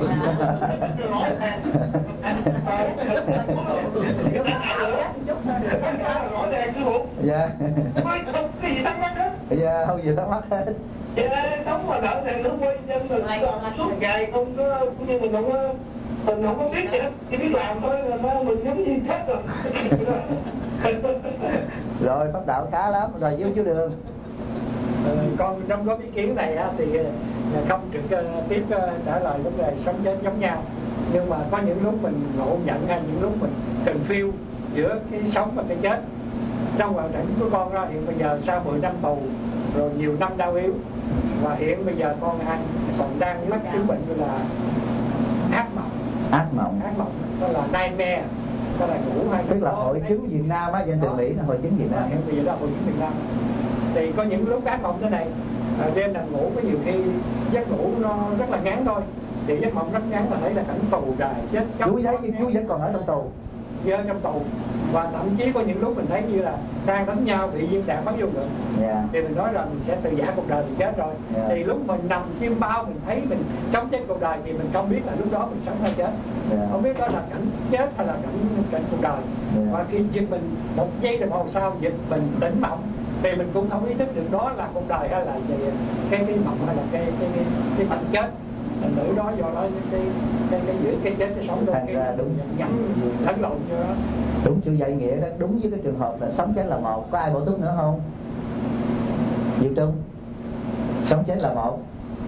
Dạ. Không cái gì thắc mắc hết. Dạ, không gì thắc mắc hết. Dạ, sống mà nợ nần nó quay chân mình suốt ngày không có, cũng như mình không có, mình không có biết gì hết, chỉ biết làm thôi là nó mình giống như chết rồi. Rồi Pháp Đạo khá lắm, rồi với chú Đường. Con trong góp ý kiến này á, thì không trực tiếp trả lời vấn đề sống chết giống nhau, nhưng mà có những lúc mình ngộ nhận hay những lúc mình confuse giữa cái sống và cái chết. Trong hoàn cảnh của con ra hiện bây giờ sau mười năm tù rồi nhiều năm đau yếu, và hiện bây giờ con ăn còn đang mắc chứng bệnh như là ác mộng. Ác mộng. Ác mộng, đó là nightmare, đó là ngủ hay. Tức là hội chứng Việt Nam á, dân từ Mỹ là hội chứng Việt Nam. Hiện bây giờ đó hội chứng Việt Nam. Thì có những lúc ác mộng thế này, à, đêm nằm ngủ có nhiều khi giấc ngủ nó rất là ngắn thôi, thì giấc mộng rất ngắn và thấy là cảnh tù dài chết chóc. Chú thấy chú vẫn còn ở trong tù. Giờ trong tù, và thậm chí có những lúc mình thấy như là đang đánh nhau bị viên đạn bắn vô ngực, yeah. Thì mình nói rằng mình sẽ từ giả cuộc đời mình chết rồi, yeah. Thì lúc mình nằm chim bao mình thấy mình sống chết cuộc đời thì mình không biết là lúc đó mình sống hay chết, yeah. Không biết đó là cảnh chết hay là cảnh cảnh cuộc đời, yeah. Và khi giật mình một giây đồng hồ sau giật mình tỉnh mộng thì mình cũng không ý thức được đó là cuộc đời hay là gì, cái cái mộng hay là cái cái cái cái cảnh chết. Thành nữ đó do đó cái cái cái giữa cái chết cái sống đôi cái đúng nhẫn lẫn lộn như đó. Đúng chú dạy nghĩa đó, đúng với cái trường hợp là sống chết là một. Có ai bổ túc nữa không? Diệu Trung, sống chết là một.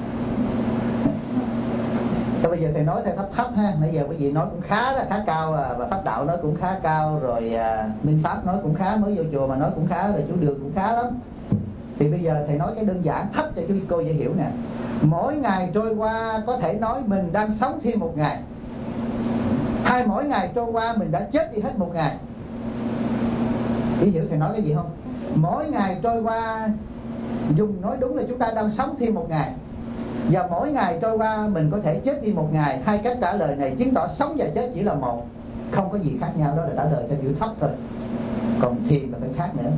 Sao bây giờ thầy nói theo thấp thấp ha, nãy giờ quý vị nói cũng khá đó, khá cao à, và Pháp Đạo nói cũng khá cao, rồi à, Minh Pháp nói cũng khá, mới vô chùa mà nói cũng khá, rồi chú Đường cũng khá lắm. Thì bây giờ thầy nói cái đơn giản thấp cho chú cô dễ hiểu nè. Mỗi ngày trôi qua có thể nói mình đang sống thêm một ngày, hay mỗi ngày trôi qua mình đã chết đi hết một ngày. Quý hiểu thầy nói cái gì không? Mỗi ngày trôi qua, dùng nói đúng là chúng ta đang sống thêm một ngày, và mỗi ngày trôi qua mình có thể chết đi một ngày. Hai cách trả lời này chứng tỏ sống và chết chỉ là một, không có gì khác nhau. Đó là trả lời theo kiểu thấp thôi, còn thiền là phải khác nữa.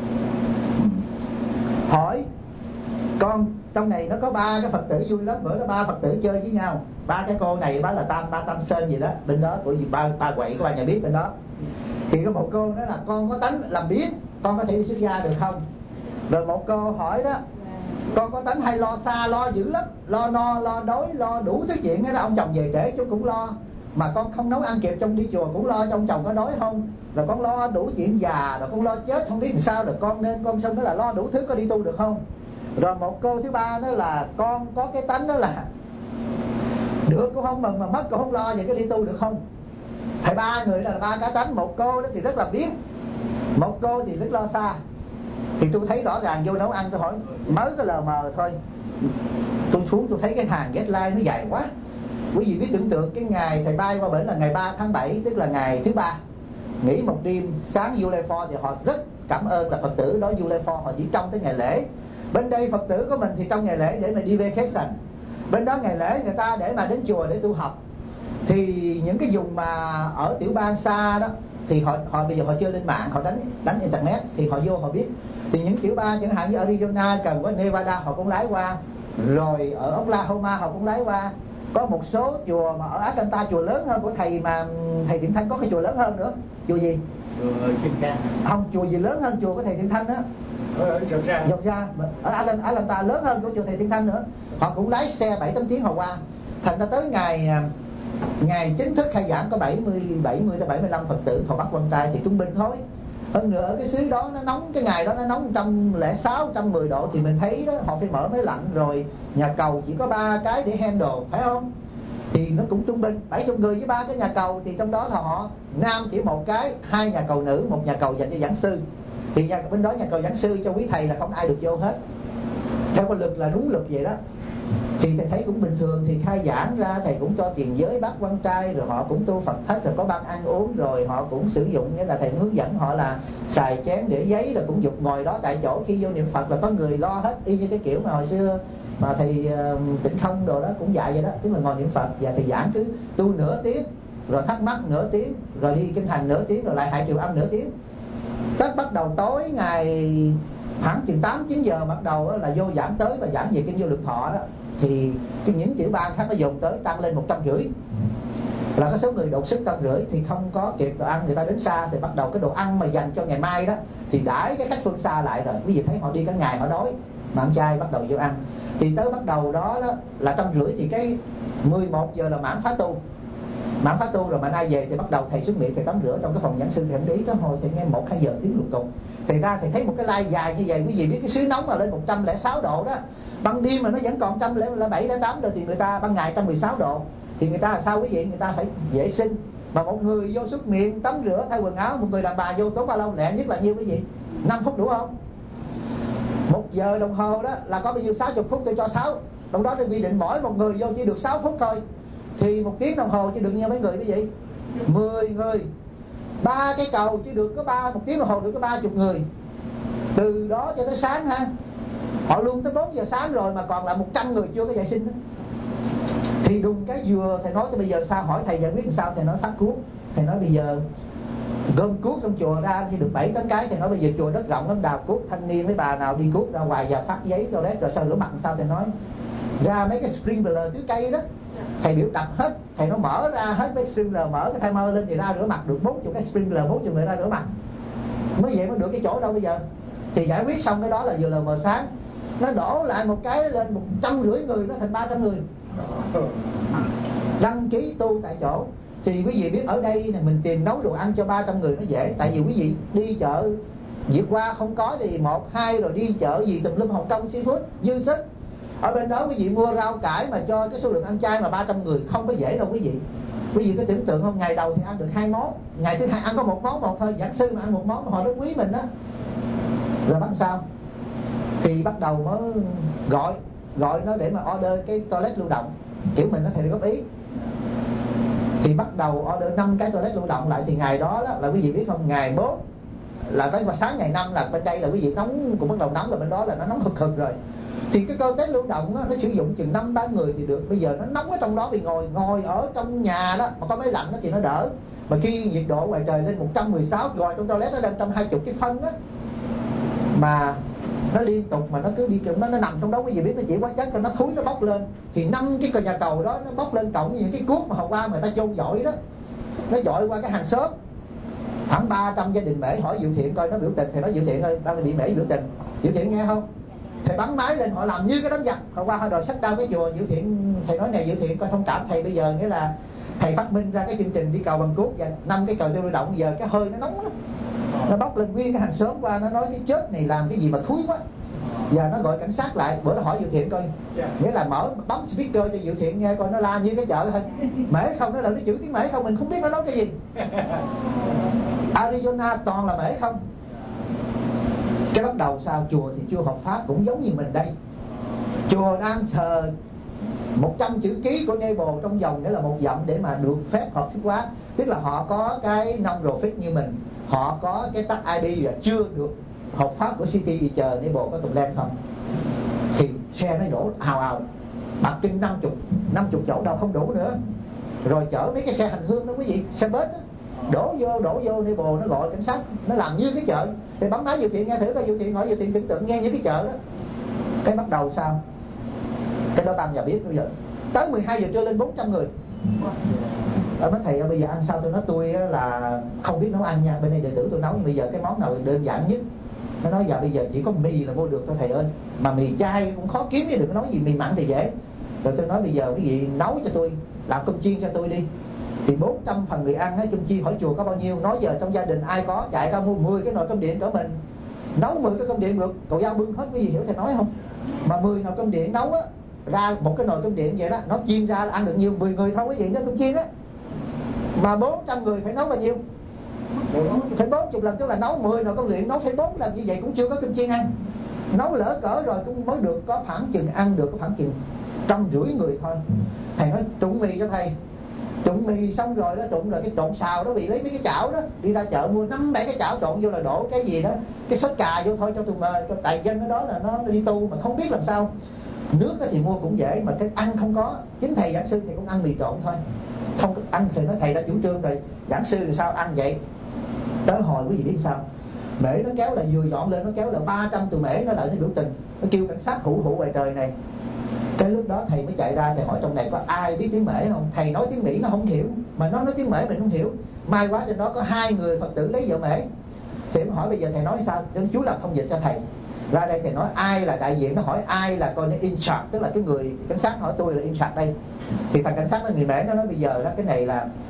Hỏi con, trong này nó có ba cái Phật tử vui lắm. Bữa đó ba Phật tử chơi với nhau, ba cái cô này bá là Tam ba Tam Sơn gì đó, bên đó của gì ba ba quậy của ba nhà biết bên đó. Thì có một cô nói là con có tánh làm biến, con có thể đi xuất gia được không? Rồi một cô hỏi đó, con có tánh hay lo xa lo dữ lắm, lo no lo đói lo đủ thứ chuyện đó. Ông chồng về trễ chú cũng lo, mà con không nấu ăn kịp trong đi chùa cũng lo cho ông chồng có đói không, rồi con lo đủ chuyện già, rồi con lo chết không biết làm sao, rồi con nên con xong đó là lo đủ thứ, có đi tu được không? Rồi một cô thứ ba đó là con có cái tánh đó là được cũng không mừng mà mất cũng không lo, vậy có đi tu được không? Thầy ba người là ba cá tánh. Một cô đó thì rất là biết, một cô thì rất lo xa. Thì tôi thấy rõ ràng vô nấu ăn, tôi hỏi mới có lờ mờ thôi, tôi xuống tôi thấy cái hàng deadline nó dài quá. Quý vị biết tưởng tượng cái ngày thầy bay qua bển là ngày ba tháng bảy, tức là ngày thứ ba, nghỉ một đêm. Sáng Ulefo thì họ rất cảm ơn là Phật tử đó Ulefo họ chỉ trong tới ngày lễ. Bên đây Phật tử của mình thì trong ngày lễ để mà đi vacation, bên đó ngày lễ người ta để mà đến chùa để tu học. Thì những cái vùng mà ở tiểu bang xa đó thì họ họ bây giờ họ chưa lên mạng, họ đánh đánh internet thì họ vô họ biết. Thì những tiểu bang chẳng hạn như Arizona, cần qua Nevada họ cũng lái qua, rồi ở Oklahoma họ cũng lái qua. Có một số chùa mà ở Atlanta, chùa lớn hơn của thầy mà thầy Thiện Thanh, có cái chùa lớn hơn nữa. Chùa gì? Chùa Kim Cang. Không, chùa gì lớn hơn chùa của thầy Thiện Thanh đó. Ở Georgia. Georgia, ở Atlanta lớn hơn của chùa thầy Thiện Thanh nữa. Họ cũng lái xe bảy tám tiếng họ qua. Thành ra tới ngày ngày chính thức khai giảng có bảy mươi tới bảy mươi lăm Phật tử thọ bắt quan trai thì trung bình thôi. Hơn nữa ở cái xứ đó nó nóng, cái ngày đó nó nóng một trăm lẻ sáu, một trăm mười độ thì mình thấy đó họ phải mở máy lạnh, rồi nhà cầu chỉ có ba cái để handle, phải không? Thì nó cũng trung bình bảy mươi người với ba cái nhà cầu, thì trong đó là họ nam chỉ một cái, hai nhà cầu nữ, một nhà cầu dành cho giảng sư. Thì nhà, bên đó nhà cầu giảng sư cho quý thầy là không ai được vô hết, theo cái luật là đúng luật vậy đó. Thì thầy thấy cũng bình thường. Thì khai giảng ra thầy cũng cho tiền giới bác quan trai, rồi họ cũng tu Phật thất, rồi có ban ăn uống, rồi họ cũng sử dụng, nghĩa là thầy hướng dẫn họ là xài chén để giấy, rồi cũng dục ngồi đó tại chỗ. Khi vô niệm Phật là có người lo hết, y như cái kiểu mà hồi xưa mà thầy uh, Tịnh Không đồ đó cũng dạy vậy đó, tức là ngồi niệm Phật và thầy giảng cứ tu nửa tiếng, rồi thắc mắc nửa tiếng, rồi đi kinh hành nửa tiếng, rồi lại hại triệu âm nửa tiếng. Tất bắt đầu tối ngày khoảng chừng tám chín giờ bắt đầu là vô giảng tới và giảng về kinh vô lượng thọ đó. Thì những tiểu bang khác nó dùng tới tăng lên một trăm rưỡi, là có số người đột sức trăm rưỡi thì không có kịp đồ ăn, người ta đến xa thì bắt đầu cái đồ ăn mà dành cho ngày mai đó thì đãi cái khách phương xa lại rồi. Quý vị thấy họ đi cả ngày họ đói mà ăn chay bắt đầu vô ăn. Thì tới bắt đầu đó, đó là trăm rưỡi thì cái mười một giờ là mãn phá tu. Mãn phá tu rồi mà ai về thì bắt đầu thầy xuất miệng, thầy tắm rửa trong cái phòng giảng sư thì không để ý tới hồi thì nghe một hai giờ tiếng lục cục. Thì ra thầy thấy một cái lai dài như vậy, quý vị biết cái xứ nóng mà lên một trăm lẻ sáu độ đó, ban đêm mà nó vẫn còn một trăm lẻ bảy đến tám độ, thì người ta ban ngày một trăm mười sáu độ, thì người ta là sao quý vị? Người ta phải vệ sinh. Mà một người vô súc miệng, tắm rửa, thay quần áo, một người đàn bà vô tốn bao lâu? Lẹ nhất là nhiêu quý vị? năm phút đủ không? Một giờ đồng hồ đó là có bao nhiêu? sáu mươi phút, tôi cho sáu. Trong đó tôi quy định mỗi một người vô chỉ được sáu phút thôi. Thì một tiếng đồng hồ chỉ được nhiêu mấy người quý vị? mười người. Ba cái cầu chỉ được có ba, một tiếng đồng hồ được có ba chục người. Từ đó cho tới sáng ha, họ luôn tới bốn giờ sáng rồi mà còn lại một trăm người chưa có vệ sinh đó. Thì đùng cái vừa thầy nói tới bây giờ sao, hỏi thầy giải quyết làm sao? Thầy nói phát cuốc. Thầy nói bây giờ gom cuốc trong chùa ra thì được bảy tám cái. Thầy nói bây giờ chùa đất rộng lắm, đào cuốc, thanh niên với bà nào đi cuốc ra ngoài và phát giấy toilet rồi sao rửa mặt sao? Thầy nói ra mấy cái sprinkler tưới cây đó, thầy biểu đập hết. Thầy nó mở ra hết mấy sprinkler, mở cái timer lên thì ra rửa mặt được bốn mươi cái sprinkler, bốn mươi người ra rửa mặt. Mới vậy mới được cái chỗ đâu bây giờ. Thì giải quyết xong cái đó là vừa lờ mờ sáng, nó đổ lại một cái lên một trăm rưỡi người, nó thành ba trăm người đăng ký tu tại chỗ. Thì quý vị biết ở đây này, mình tìm nấu đồ ăn cho ba trăm người nó dễ. Tại vì quý vị đi chợ Việt qua không có thì một hai rồi đi chợ gì tùm lum Hồng Kông seafood dư sức. Ở bên đó quý vị mua rau cải mà cho cái số lượng ăn chay mà ba trăm người không có dễ đâu quý vị. Quý vị có tưởng tượng không? Ngày đầu thì ăn được hai món, ngày thứ hai ăn có một món một thôi. Giảng sư mà ăn một món họ rất quý mình đó. Rồi bắt sao? Thì bắt đầu mới gọi gọi nó để mà order cái toilet lưu động, kiểu mình nó thầy góp ý. Thì bắt đầu order năm cái toilet lưu động lại. Thì ngày đó, đó là quý vị biết không, ngày bốn là tới vào sáng ngày năm là bên đây là quý vị nóng, cũng bắt đầu nóng, là bên đó là nó nóng hực hực rồi. Thì cái toilet lưu động đó, nó sử dụng chừng năm ba người thì được. Bây giờ nó nóng ở trong đó vì ngồi ngồi ở trong nhà đó mà có máy lạnh đó thì nó đỡ. Mà khi nhiệt độ ngoài trời lên một trăm mười sáu rồi trong toilet nó lên một trăm hai mươi cái phân đó, mà nó liên tục mà nó cứ đi kiểu nó nó nằm trong đó, quý vị biết nó chỉ quá chất rồi nó thúi nó bốc lên. Thì năm cái cờ nhà cầu đó nó bốc lên cộng với những cái cuốc mà hôm qua người ta chôn dội đó, nó dội qua cái hàng xóm. Khoảng ba trăm gia đình Mễ hỏi Diệu Thiện coi nó biểu tình. Thì nói Diệu Thiện ơi, đang bị Mễ biểu tình. Diệu Thiện nghe không? Thầy bắn máy lên họ làm như cái đám giặc. Hôm qua họ đòi shut down cái chùa. Diệu Thiện thầy nói này Diệu Thiện coi thông cảm thầy, bây giờ nghĩa là thầy phát minh ra cái chương trình đi cầu bằng cuốc và năm cái cầu tiêu lưu động, giờ cái hơi nó nóng lắm, nó bốc lên nguyên cái hàng xóm qua. Nó nói cái chết này làm cái gì mà thúi quá. Giờ nó gọi cảnh sát lại. Bữa nó hỏi Diệu Thiện coi, nghĩa là mở bấm speaker cho Diệu Thiện nghe coi nó la như cái chợ thôi. Mễ không, nó là cái chữ tiếng Mễ không, mình không biết nó nói cái gì. Arizona toàn là Mễ không. Cái bắt đầu sao? Chùa thì chưa hợp pháp, cũng giống như mình đây. Chùa đang thờ một trăm chữ ký của Nebo trong vòng, nghĩa là một dặm để mà được phép hợp thức hóa. Tức là họ có cái non-profit như mình, họ có cái tag i đê và chưa được hợp pháp của City chờ Nebo có tụm len không. Thì xe nó đổ ào ào, bạc kinh năm chục năm chục chỗ đâu không đủ nữa. Rồi chở mấy cái xe hành hương đó quý vị, xe bus đó, đổ vô đổ vô Nebo, nó gọi cảnh sát, nó làm như cái chợ. Thì bấm máy Diệu Thiện nghe thử coi. Diệu Thiện hỏi Diệu Thiện tưởng tượng nghe những cái chợ đó. Cái bắt đầu sao? Cái đó ban nhà biết bây giờ tới mười hai giờ trưa lên bốn trăm người. Ông nói thầy ơi, bây giờ ăn sao? Tôi nói tôi là không biết nấu ăn nha, bên đây đệ tử tôi nấu, nhưng bây giờ cái món nào đơn giản nhất? Nó nói dạ bây giờ chỉ có mì là mua được thôi thầy ơi, mà mì chay cũng khó kiếm chứ đừng có nói gì mì mặn thì dễ. Rồi tôi nói bây giờ cái gì nấu cho tôi, làm cơm chiên cho tôi đi. Thì bốn trăm phần người ăn á, cơm chiên hỏi chùa có bao nhiêu. Nói giờ trong gia đình ai có chạy ra mua mười cái nồi cơm điện cỡ mình, nấu mười cái cơm điện được, cậu giao bưng hết. Quý vị hiểu thầy nói không? Mà mười nồi cơm điện nấu á, ra một cái nồi cơm điện vậy đó, nó chiên ra là ăn được nhiều, mười người thôi quý vị, nó cơm chiên á. Mà bốn trăm người phải nấu bao nhiêu? Phải bốn mươi lần, tức là nấu mười nồi cơm điện, nấu phải bốn lần như vậy cũng chưa có cơm chiên ăn. Nấu lỡ cỡ rồi cũng mới được có khoảng chừng ăn được có khoảng chừng trăm rưỡi người thôi. Thầy nói trụng mì cho thầy. Trụng mì xong rồi đó, trụng rồi cái trộn xào đó, bị lấy mấy cái chảo đó đi ra chợ mua năm bảy cái chảo trộn vô là đổ cái gì đó, cái sốt cà vô thôi cho tụi mờ, cho tài dân. Cái đó là nó đi tu mà không biết làm sao. Nước thì mua cũng dễ mà cái ăn không có. Chính thầy giảng sư thì cũng ăn mì trộn thôi, không có ăn. Thì nói thầy đã chủ trương rồi, giảng sư thì sao ăn vậy. Tới hồi quý vị biết sao? Mễ nó kéo là vừa dọn lên, nó kéo là ba trăm tụi Mễ nó lại nó biểu tình, nó kêu cảnh sát hủ hủ ngoài trời này. Cái lúc đó thầy mới chạy ra, thầy hỏi trong này có ai biết tiếng Mễ không. Thầy nói tiếng Mỹ nó không hiểu, mà nó nói tiếng Mễ mình không hiểu. May quá trên đó có hai người Phật tử lấy vợ Mễ. Thì mới hỏi bây giờ thầy nói sao, cho chú làm thông dịch cho thầy. Ra đây thầy nói ai là đại diện, nó hỏi ai là coi nó in charge, tức là cái người cảnh sát hỏi tôi là in charge đây. Thì thằng cảnh sát nó người Mễ nó nói bây giờ đó cái này là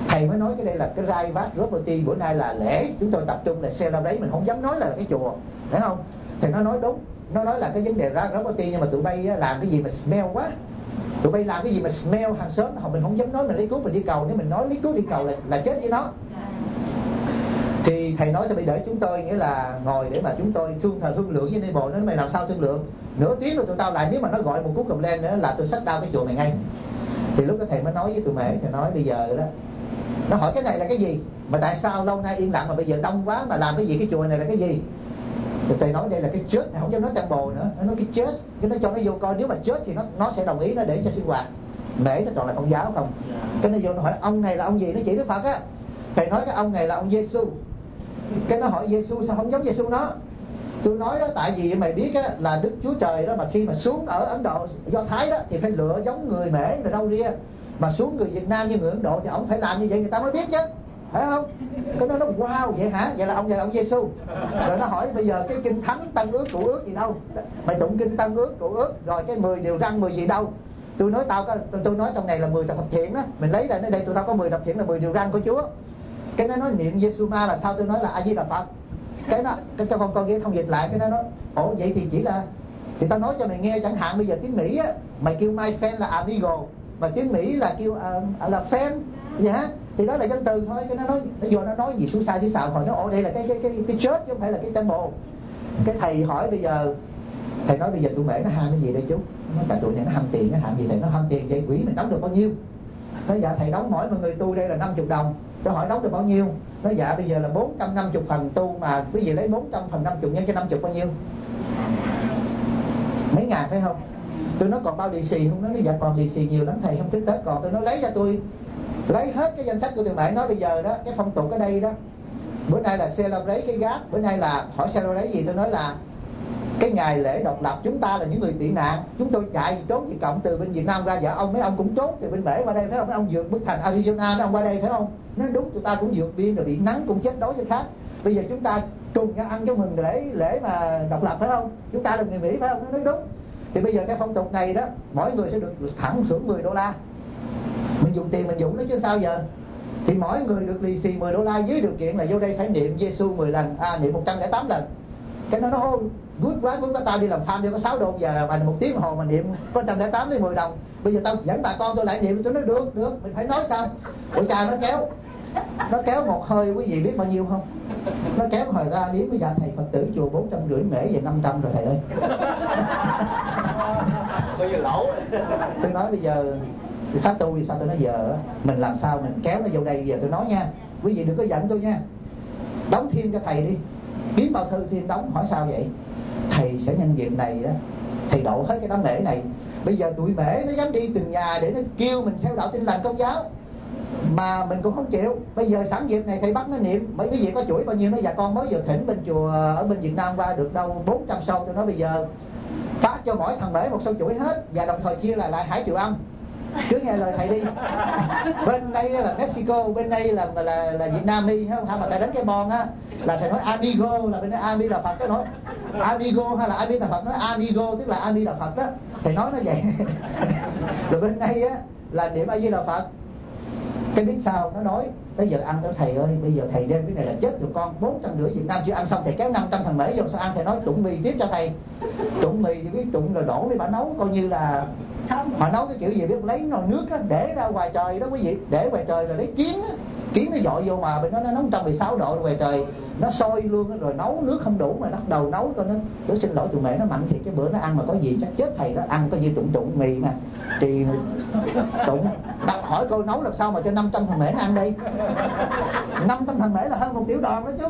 Thầy mới nói cái đây là cái Rai Vát Roboti, bữa nay là lễ chúng tôi tập trung là celebrate, mình không dám nói là cái chùa, phải không? Thì nó nói đúng, nó nói là cái vấn đề Rai Roboti, nhưng mà tụi bay làm cái gì mà smell quá, tụi bay làm cái gì mà smell hàng xóm, mình không dám nói mình lấy cứu mình đi cầu, nếu mình nói lấy cứu đi cầu là, là chết với nó. Thì thầy nói tụi bay để chúng tôi, nghĩa là ngồi để mà chúng tôi thương thờ thương lượng với ni bộ. Nó mày làm sao thương lượng, nửa tiếng rồi tụi tao lại, nếu mà nó gọi một cú cầm lên nữa là tôi xách đau cái chùa này ngay. Thì lúc đó thầy mới nói với tụi mẹ, thầy nói bây giờ đó, nó hỏi cái này là cái gì, mà tại sao lâu nay yên lặng mà bây giờ đông quá mà làm cái gì, cái chùa này là cái gì? Thì thầy nói đây là cái church, thầy không dám nói temple nữa, nó nói cái church, cái nó cho nó vô coi, nếu mà church thì nó nó sẽ đồng ý nó để cho sinh hoạt. Mễ nó toàn là công giáo không. Cái nó vô nó hỏi ông này là ông gì, nó chỉ Đức Phật á. Thầy nói cái ông này là ông Giêsu. Cái nó hỏi Giêsu sao không giống Giêsu nó? Tôi nói đó, tại vì mày biết á, là Đức Chúa Trời đó mà khi mà xuống ở Ấn Độ Do Thái đó thì phải lựa giống người Mễ rồi đâu ria, mà xuống người Việt Nam như người Ấn Độ thì ông phải làm như vậy người ta mới biết chứ, phải không? Cái nó nói wow vậy hả, vậy là ông là ông Giêsu. Rồi nó hỏi bây giờ cái kinh thánh Tân Ước Cựu Ước gì đâu, mày tụng kinh Tân Ước Cựu Ước rồi cái mười điều răn mười gì đâu? Tôi nói tao có, tôi nói trong này là mười tập hợp thiện đó, mình lấy ra ở đây tụi tao có mười tập thiện là mười điều răn của Chúa. Cái nó nói niệm Giêsu ma là sao? Tôi nói là A Di Đà Phật. Cái nó cái cho con con ghé không dịch lại, cái nó nói ồ vậy thì chỉ là, thì tao nói cho mày nghe, chẳng hạn bây giờ tiếng Mỹ á, mày kêu my friend là amigo, mà tiếng Mỹ là kêu uh, là friend vậy hả? Thì đó là dân từ thôi. Cái nó nói nó vô nó nói gì xú xa xí xạo, hồi nó ồ đây là cái cái cái cái church chứ không phải là cái temple. Cái thầy hỏi bây giờ, thầy nói bây giờ tụi mẹ nó ham cái gì đây chú? Nó tại tụi này nó ham tiền, nó ham gì? Thầy nó ham tiền vậy quỹ mình đóng được bao nhiêu? Nó dạ thầy đóng mỗi một người tu đây là năm mươi đồng. Tôi hỏi đóng được bao nhiêu? Nó dạ bây giờ là bốn trăm năm mươi phần tu, mà quý vị lấy bốn trăm phần năm mươi nhân cho năm mươi bao nhiêu? Mấy ngàn phải không? Tôi nói còn bao lì xì không? Nó nói dạ còn lì xì nhiều lắm thầy, không trước Tết còn. Tôi nói lấy cho tôi, lấy hết cái danh sách của tụi mẹ. Nói bây giờ đó, cái phong tục ở đây đó, bữa nay là celebrate cái gác, bữa nay là hỏi celebrate gì? Tôi nói là cái ngày lễ độc lập, chúng ta là những người tị nạn, chúng tôi chạy trốn Việt Cộng từ bên Việt Nam ra. Dạ ông mấy ông cũng trốn từ bên Mễ qua đây phải không? Mấy ông vượt bức thành Arizona mấy ông qua đây phải không? Nó đúng, tụi ta cũng vượt biên rồi bị nắng cũng chết đói cho khác. Bây giờ chúng ta cùng nhau ăn cho mừng lễ lễ mà độc lập phải không? Chúng ta là người Mỹ phải không? Nó nói đúng. Thì bây giờ cái phong tục này đó, mỗi người sẽ được, được thẳng thưởng mười đô la. Mình dùng tiền mình dùng nó chứ sao giờ? Thì mỗi người được lì xì mười đô la, dưới điều kiện là vô đây phải niệm Giêsu mười lần, à niệm một trăm lẻ tám lần. Cái nó nói good quá, good quá, tao đi làm farm đi có sáu đô giờ mà một tiếng hồ mà niệm có một trăm lẻ tám lấy mười đồng. Bây giờ tao dẫn bà con tôi lại niệm, tôi nói được, được, mình phải nói sao? Ủa cha nó kéo, nó kéo một hơi quý vị biết bao nhiêu không? Nó kéo một hơi ra điếm bây giờ thầy Phật tử chùa bốn trăm rưỡi mễ về năm trăm rồi thầy ơi. Coi như lỗ. Tôi nói bây giờ thì phát tu thì sao? Tôi nói giờ mình làm sao mình kéo nó vô đây. Giờ tôi nói nha, quý vị đừng có giận tôi nha, đóng thêm cho thầy đi, kiếm bao thư thêm đóng. Hỏi sao vậy? Thầy sẽ nhân dịp này đó, thầy độ hết cái đám lễ này. Bây giờ tụi Mễ nó dám đi từng nhà để nó kêu mình theo đạo Tin Lành Công giáo mà mình cũng không chịu. Bây giờ sẵn dịp này thầy bắt nó niệm. Mấy quý vị có chuỗi bao nhiêu? Nó dạ con mới vừa thỉnh bên chùa ở bên Việt Nam qua được đâu bốn trăm sâu. Tôi nói bây giờ phát cho mỗi thằng Mễ một sâu chuỗi hết, và đồng thời chia là lại hai triệu âm. Cứ nghe lời thầy đi. Bên đây là Mexico, bên đây là là là Việt Nam đi không? Mà thầy đánh cái bon á là thầy nói amigo, là bên đây ami là Phật. Cái nói amigo hay là ami là Phật, nói amigo tức là ami là Phật đó. Thầy nói nó vậy. Rồi bên đây á là niệm A Di Đà Phật. Cái biết sao nó nói tới giờ ăn đó thầy ơi, bây giờ thầy đem cái này là chết tụi con, bốn trăm rưỡi Việt Nam chưa ăn xong, thầy kéo năm trăm thằng Mễ vô sao ăn? Thầy nói trụng mì tiếp cho thầy. Trụng mì thì biết trụng rồi đổ với bà nấu, coi như là mà nấu cái kiểu gì biết, lấy nồi nước á, để ra ngoài trời đó quý vị, để ngoài trời rồi lấy kiến á, kiến nó dội vô mà bên đó nó nấu một trăm mười sáu độ ngoài trời, nó sôi luôn á, rồi nấu nước không đủ mà bắt đầu nấu coi nó. Tôi xin lỗi tụi mẹ nó mạnh thiệt, cái bữa nó ăn mà có gì chắc chết thầy đó, ăn coi như trụng trụng mì nè, thì trụng đặt hỏi cô nấu làm sao mà cho năm trăm thằng Mễ nó ăn đi. Năm trăm thằng Mễ là hơn một tiểu đoàn đó chứ,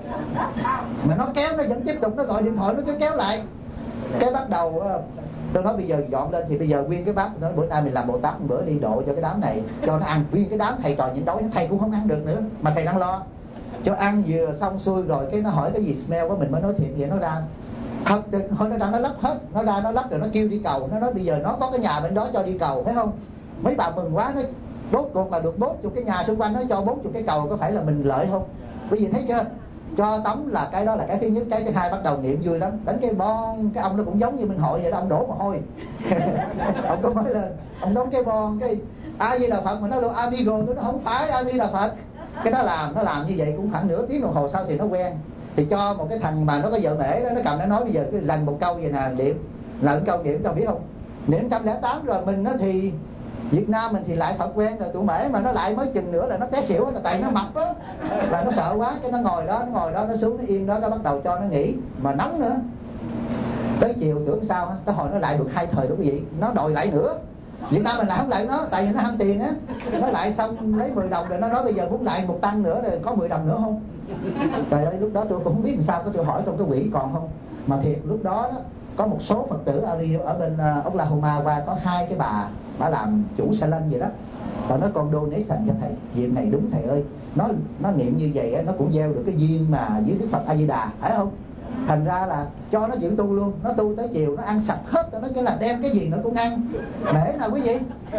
mà nó kéo nó vẫn tiếp tục, nó gọi điện thoại nó cứ kéo lại. Cái bắt đầu tôi nói bây giờ dọn lên thì bây giờ nguyên cái bát, nói bữa nay mình làm Bồ Tát một bữa đi độ cho cái đám này, cho nó ăn nguyên cái đám. Thầy trò nhịn đói thầy cũng không ăn được nữa mà thầy đang lo cho ăn vừa xong xuôi rồi cái nó hỏi cái gì smell quá, mình mới nói thiện vậy. Nó ra thật thôi, nó ra nó lắp hết, nó ra nó lắp rồi nó kêu đi cầu. Nó nói bây giờ nó có cái nhà bên đó cho đi cầu, thấy không? Mấy bà mừng quá, nó rốt cuộc là được bốn chục cái nhà xung quanh, nó cho bốn chục cái cầu, có phải là mình lợi không? Quý vị thấy chưa? Cho tắm là cái đó là cái thứ nhất. Cái thứ hai bắt đầu niệm vui lắm, đánh cái bon, cái ông nó cũng giống như Minh Hội vậy đó, ông đổ mồ hôi. Ông có mới lên ông đóng cái bon, cái A Di Đà Phật mà nó luôn amigo, tôi nó không phải A Di Đà Phật. Cái nó làm nó làm như vậy cũng khoảng nửa tiếng đồng hồ sau thì nó quen. Thì cho một cái thằng mà nó có vợ mễ đó, nó cầm nó nói bây giờ cái lần một câu vậy nè, niệm là một câu niệm cho biết không, niệm một trăm lẻ tám rồi mình nó thì Việt Nam mình thì lại Phật quen rồi, tụi mễ mà nó lại mới chừng nữa là nó té xỉu, là tại nó mập á, là nó sợ quá cái nó ngồi đó, nó ngồi đó nó xuống nó yên đó, nó bắt đầu cho nó nghỉ mà nóng nữa. Tới chiều tưởng sao á, tới hồi nó lại được hai thời đó quý vị, nó đòi lại nữa. Việt Nam mình lại không lại nó, tại vì nó ham tiền á. Nó lại xong lấy mười đồng rồi nó nói bây giờ muốn lại một tăng nữa rồi có mười đồng nữa không? Trời ơi, lúc đó tôi cũng không biết làm sao, có tôi hỏi trong cái quỹ còn không. Mà thiệt lúc đó đó có một số Phật tử ở bên uh, Oklahoma qua, có hai cái bà bà làm chủ salon vậy đó, và nó còn donation cho thầy. Việc này đúng thầy ơi, nó nó niệm như vậy á, nó cũng gieo được cái duyên mà với Đức Phật A Di Đà, phải không? Thành ra là cho nó chịu tu luôn, nó tu tới chiều nó ăn sạch hết rồi, nó cái là đem cái gì nó cũng ăn. Để nào quý vị.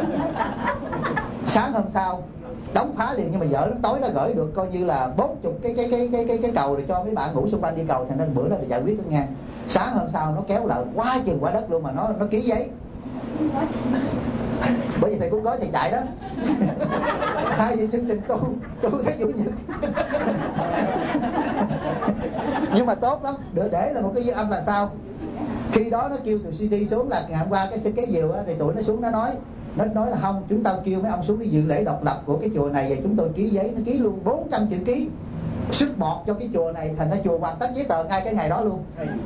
Sáng hôm sau đóng phá liền, nhưng mà vợ tối nó gửi được coi như là bốn chục cái cái cái cái cái cái cầu để cho mấy bạn ngủ xung quanh đi cầu, thành nên bữa đó thì giải quyết được nha. Sáng hôm sau nó kéo lại quá chừng quả đất luôn, mà nó nó ký giấy. Bởi vì thầy cũng gói thầy chạy đó. Hai gì chương trình tu tu thấy chủ nhật. Nhưng mà tốt lắm, được để là một cái dư âm là sao? Khi đó nó kêu từ City xuống là ngày hôm qua cái cái diều á, thì tụi nó xuống nó nói nó nói là không, chúng ta kêu mấy ông xuống đi dự lễ độc lập của cái chùa này, và chúng tôi ký giấy, nó ký luôn bốn trăm chữ ký sức bọt cho cái chùa này, thành ra chùa hoàn tất giấy tờ ngay cái ngày đó luôn.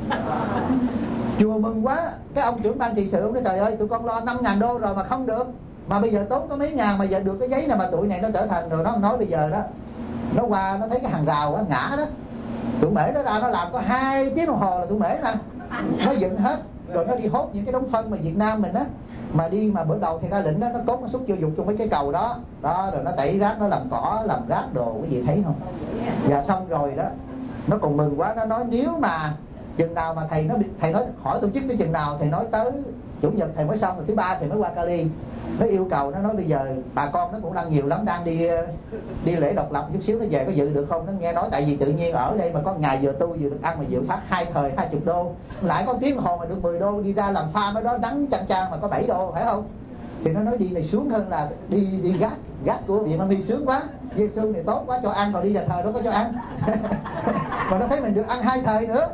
Chùa mừng quá, cái ông trưởng ban trị sự ông nói trời ơi tụi con lo năm ngàn đô rồi mà không được, mà bây giờ tốn có mấy ngàn mà giờ được cái giấy này, mà tụi này nó trở thành rồi. Nó nói bây giờ đó nó qua nó thấy cái hàng rào á ngã đó, tụi mễ nó ra nó làm có hai tiếng đồng hồ là tụi mễ nè, nó dựng hết rồi nó đi hốt những cái đống phân mà Việt Nam mình á, mà đi mà bữa đầu thì ra lĩnh đó nó cốt nó xúc vô dục trong mấy cái cầu đó đó, rồi nó tẩy rác, nó làm cỏ làm rác đồ, cái gì thấy không? Và xong rồi đó nó còn mừng quá, nó nói nếu mà chừng nào mà thầy nó thầy nói hỏi tổ chức tới chừng nào, thầy nói tới chủ nhật thầy mới xong, rồi thứ ba thầy mới qua Cali. Nó yêu cầu, nó nói bây giờ bà con nó cũng đang nhiều lắm, đang đi đi lễ độc lập chút xíu, nó về có dự được không? Nó nghe nói tại vì tự nhiên ở đây mà có ngày vừa tu vừa được ăn, mà vừa phát hai thời hai chục đô, lại có tiếng hồ mà được mười đô, đi ra làm farm ở đó đắng chăn trang mà có bảy đô, phải không? Thì nó nói đi này sướng hơn là đi đi gác gác của Việt Nam đi sướng quá, Giê xu này tốt quá cho ăn, còn đi nhà thờ đâu có cho ăn. Mà nó thấy mình được ăn hai thời nữa.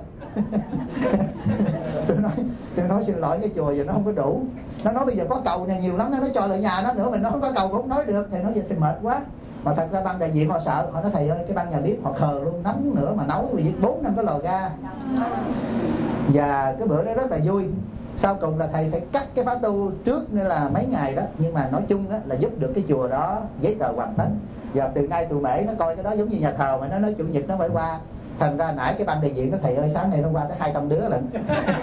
tôi nói tôi nói xin lỗi cái chùa giờ nó không có đủ. Nó nói bây giờ có cầu này nhiều lắm, nó nói cho lại nhà nó nữa, mình nó không có cầu cũng không nói được. Thầy nói giờ thì mệt quá. Mà thật ra ban đại diện họ sợ, họ nói thầy ơi cái ban nhà bếp họ khờ luôn, nóng nữa mà nấu vì bốn năm cái lò ga. Và cái bữa đó rất là vui. Sau cùng là thầy phải cắt cái khóa tu trước nên là mấy ngày đó, nhưng mà nói chung đó là giúp được cái chùa đó giấy tờ hoàn tất. Và từ nay tụi mễ nó coi cái đó giống như nhà thờ, mà nó nói chủ nhật nó phải qua. Thành ra nãy cái ban đại diện nó thầy ơi sáng nay nó qua tới hai trăm đứa lận.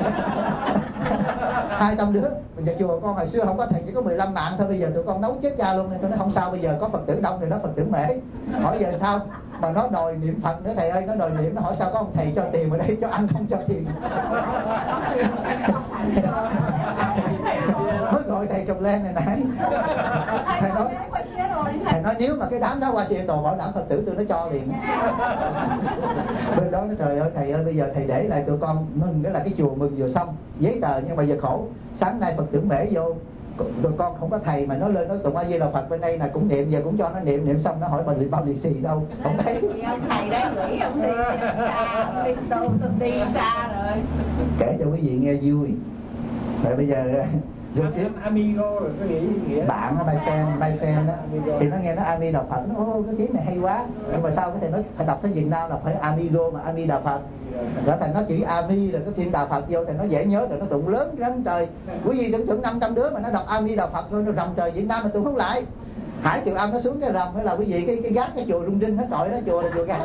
Hai trăm đứa. Bây giờ chùa con hồi xưa không có thầy, chỉ có mười lăm mạng thôi, bây giờ tụi con nấu chết cha luôn. Nên tôi nói không sao, bây giờ có Phật tử đông rồi đó, Phật tử mễ. Hỏi giờ sao mà nó đòi niệm Phật nữa thầy ơi, nó đòi niệm, nó hỏi sao có ông thầy cho tiền ở đây cho ăn không cho tiền. Mới gọi thầy Trồng Lên này nãy. Thầy nói thầy nói nếu mà cái đám đó qua Seattle bảo đảm Phật tử tôi nó cho liền. Bên đó nó trời ơi thầy ơi bây giờ thầy để lại tụi con mừng, cái là cái chùa mừng vừa xong giấy tờ, nhưng mà giờ khổ sáng nay Phật tử mễ vô tụi con không có thầy mà nó lên nói tụng A Di Đà Phật bên đây là cũng niệm, giờ cũng cho nó niệm, niệm xong nó hỏi bà lì bao lì xì đâu không thấy. Thầy đấy gửi ông đi xa, ông đi đâu đi xa rồi. Kể cho quý vị nghe vui. Rồi bây giờ vô tiếp amigo rồi có nghĩa nghĩa bạn nó my friend my friend đó, thì nó nghe nó Ami Đà Phật, nó ô cái tiếng này hay quá, nhưng mà sao cái thầy nói phải đọc tới Việt Nam là phải amigo mà Ami Đà Phật. Rồi thầy nó chỉ Ami rồi cái thêm Đà Phật vô, thầy nó dễ nhớ, rồi nó tụng lớn lắm trời. Quý vị tưởng tượng năm trăm đứa mà nó đọc Ami Đà Phật thôi, nó rầm trời Việt Nam mà tụng không lại. Hải Triều Âm nó xuống cái rầm mới là quý vị cái cái gác cái chùa rung rinh hết trọi đó, chùa là chùa gác.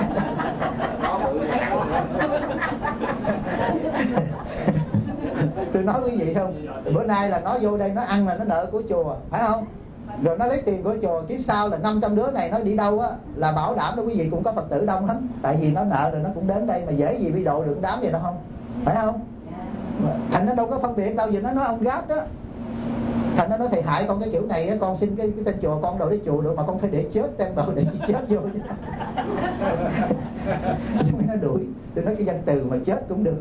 Tôi nói quý vị không, bữa nay là nó vô đây nó ăn là nó nợ của chùa, phải không? Rồi nó lấy tiền của chùa, kiếp sau là năm trăm đứa này nó đi đâu á là bảo đảm đó quý vị cũng có Phật tử đông lắm. Tại vì nó nợ rồi nó cũng đến đây, mà dễ gì bị độ được đám vậy đâu không? Phải không? Thành nó đâu có phân biệt đâu, giờ nó nói ông gáp đó. Thành nó nói thầy hại con cái kiểu này, con xin cái, cái tên chùa con đâu để chùa được, mà con phải để chết tên đâu để chết vô. Nhưng mà nó đuổi, tôi nói cái danh từ mà chết cũng được.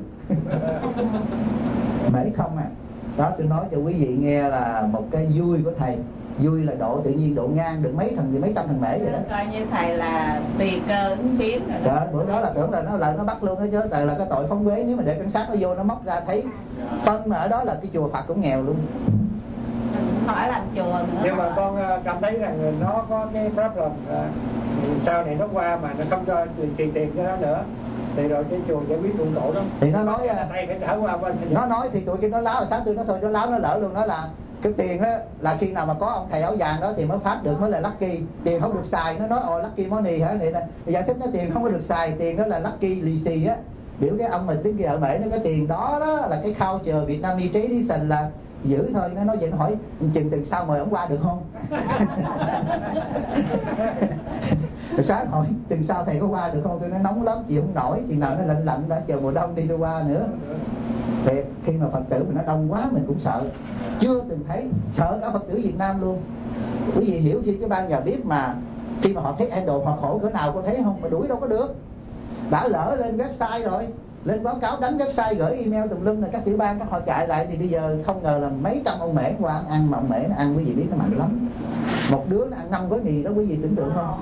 Mễ không à. Đó tôi nói cho quý vị nghe là một cái vui của thầy. vui là độ tự nhiên, độ ngang được mấy thằng mấy trăm thằng mễ vậy đó. Coi như thầy là tùy cơ ứng biến rồi đó. Trời, bữa đó là tưởng là nó lại nó bắt luôn đó chứ, tại là cái tội phóng quế, nếu mà để cảnh sát nó vô nó móc ra thấy phân mà ở đó là cái chùa Phật cũng nghèo luôn. Hỏi làm chùa nữa. Nhưng mà con cảm thấy rằng nó có cái problem là sau này nó qua mà nó không cho tiền tiền cho nó nữa, thì rồi cái chùa giải quyết tụng cổ đó. Thì nó nói thầy phải trở qua bên. Nó nói thì tụi kia nó láo, là sáng tôi nó thôi nó láo nó lỡ luôn, nói là cái tiền á là khi nào mà có ông thầy áo vàng đó thì mới phát được, mới là lucky, tiền không được xài. Nó nói ồ lucky money hả, vậy nè giải thích nó tiền không có được xài, tiền đó là lucky lì xì á, biểu cái ông mà tiếng kia ở Mễ nó cái tiền đó đó là cái culture Vietnamese tradition là giữ thôi. Nó nói vậy, nó hỏi chừng từ sau mời ông qua được không. Rồi sáng hỏi từng sau thầy có qua được không, tôi nói nóng lắm chịu không nổi, chừng nào nó lạnh lạnh đã chờ mùa đông đi tôi qua nữa. Thiệt, khi mà Phật tử mình nó đông quá mình cũng sợ, chưa từng thấy, sợ cả Phật tử Việt Nam luôn. Quý vị hiểu khi cái ban nhà bếp mà khi mà họ thấy idol họ khổ cỡ nào có thấy không, mà đuổi đâu có được. Đã lỡ lên website rồi, lên báo cáo đánh website gửi email tùm lum là các tiểu bang các họ chạy lại, thì bây giờ không ngờ là mấy trăm ông mễ qua ăn, mà ông mễ nó ăn quý vị biết nó mạnh lắm, một đứa nó ăn năm gói mì đó, quý vị tưởng tượng không.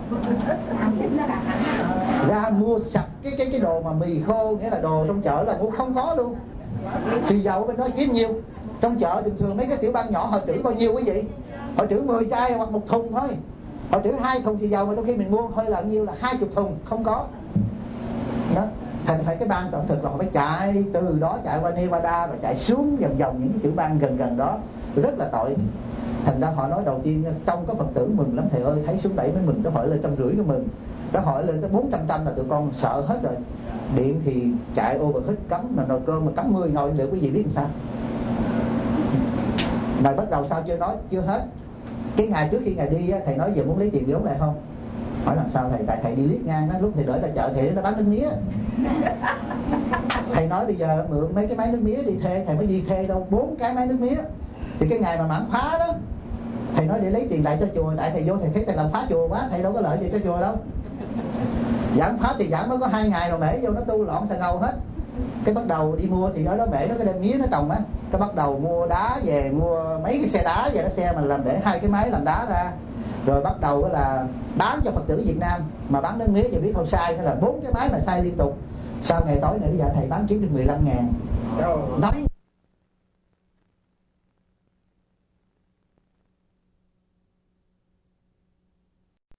Ra mua sạch cái cái cái đồ mà mì khô, nghĩa là đồ trong chợ là mua không có luôn. Xì dầu bên đó kiếm nhiều, trong chợ thường thường mấy cái tiểu bang nhỏ họ trữ bao nhiêu quý vị, họ trữ mười chai hoặc một thùng thôi, họ trữ hai thùng xì dầu mà đôi khi mình mua hơi là nhiêu là hai chục thùng không có đó. Thành phải cái ban tổng thực là họ phải chạy từ đó chạy qua Nevada và chạy xuống vòng vòng những cái tiểu bang gần gần đó, rất là tội. Thành ra họ nói đầu tiên trong có Phật tử mừng lắm thầy ơi, thấy xuống bảy mới mừng, tới hỏi lên trăm rưỡi cái mừng, tới hỏi lên tới bốn trăm trăm là tụi con sợ hết rồi. Điện thì chạy overheat cấm, mà nồi cơm mà cấm mười nồi được, quý vị biết làm sao. Rồi bắt đầu sao chưa nói chưa hết. Cái ngày trước khi ngày đi thầy nói giờ muốn lấy tiền vốn lại không, hỏi làm sao thầy, tại thầy đi liếc ngang đó, lúc thầy đợi ra chợ thì nó bán nước mía. Thầy nói bây giờ mượn mấy cái máy nước mía đi thuê, thầy mới đi thuê đâu bốn cái máy nước mía. Thì cái ngày mà mãn phá đó, thầy nói để lấy tiền lại cho chùa, tại thầy vô thầy thấy thầy làm phá chùa quá, thầy đâu có lợi gì cho chùa đâu. Giảm phá thì giảm mới có hai ngày rồi mễ vô nó tu lọn xà ngầu hết. Cái bắt đầu đi mua thì ở đó mễ nó cái đem mía nó trồng á, cái bắt đầu mua đá về, mua mấy cái xe đá về đó, xe mà làm để hai cái máy làm đá ra, rồi bắt đầu là bán cho Phật tử Việt Nam. Mà bán nước mía thì biết không sai, là bốn cái máy mà sai liên tục. Sau ngày tối này bây giờ thầy bán kiếm được mười lăm ngàn. Nói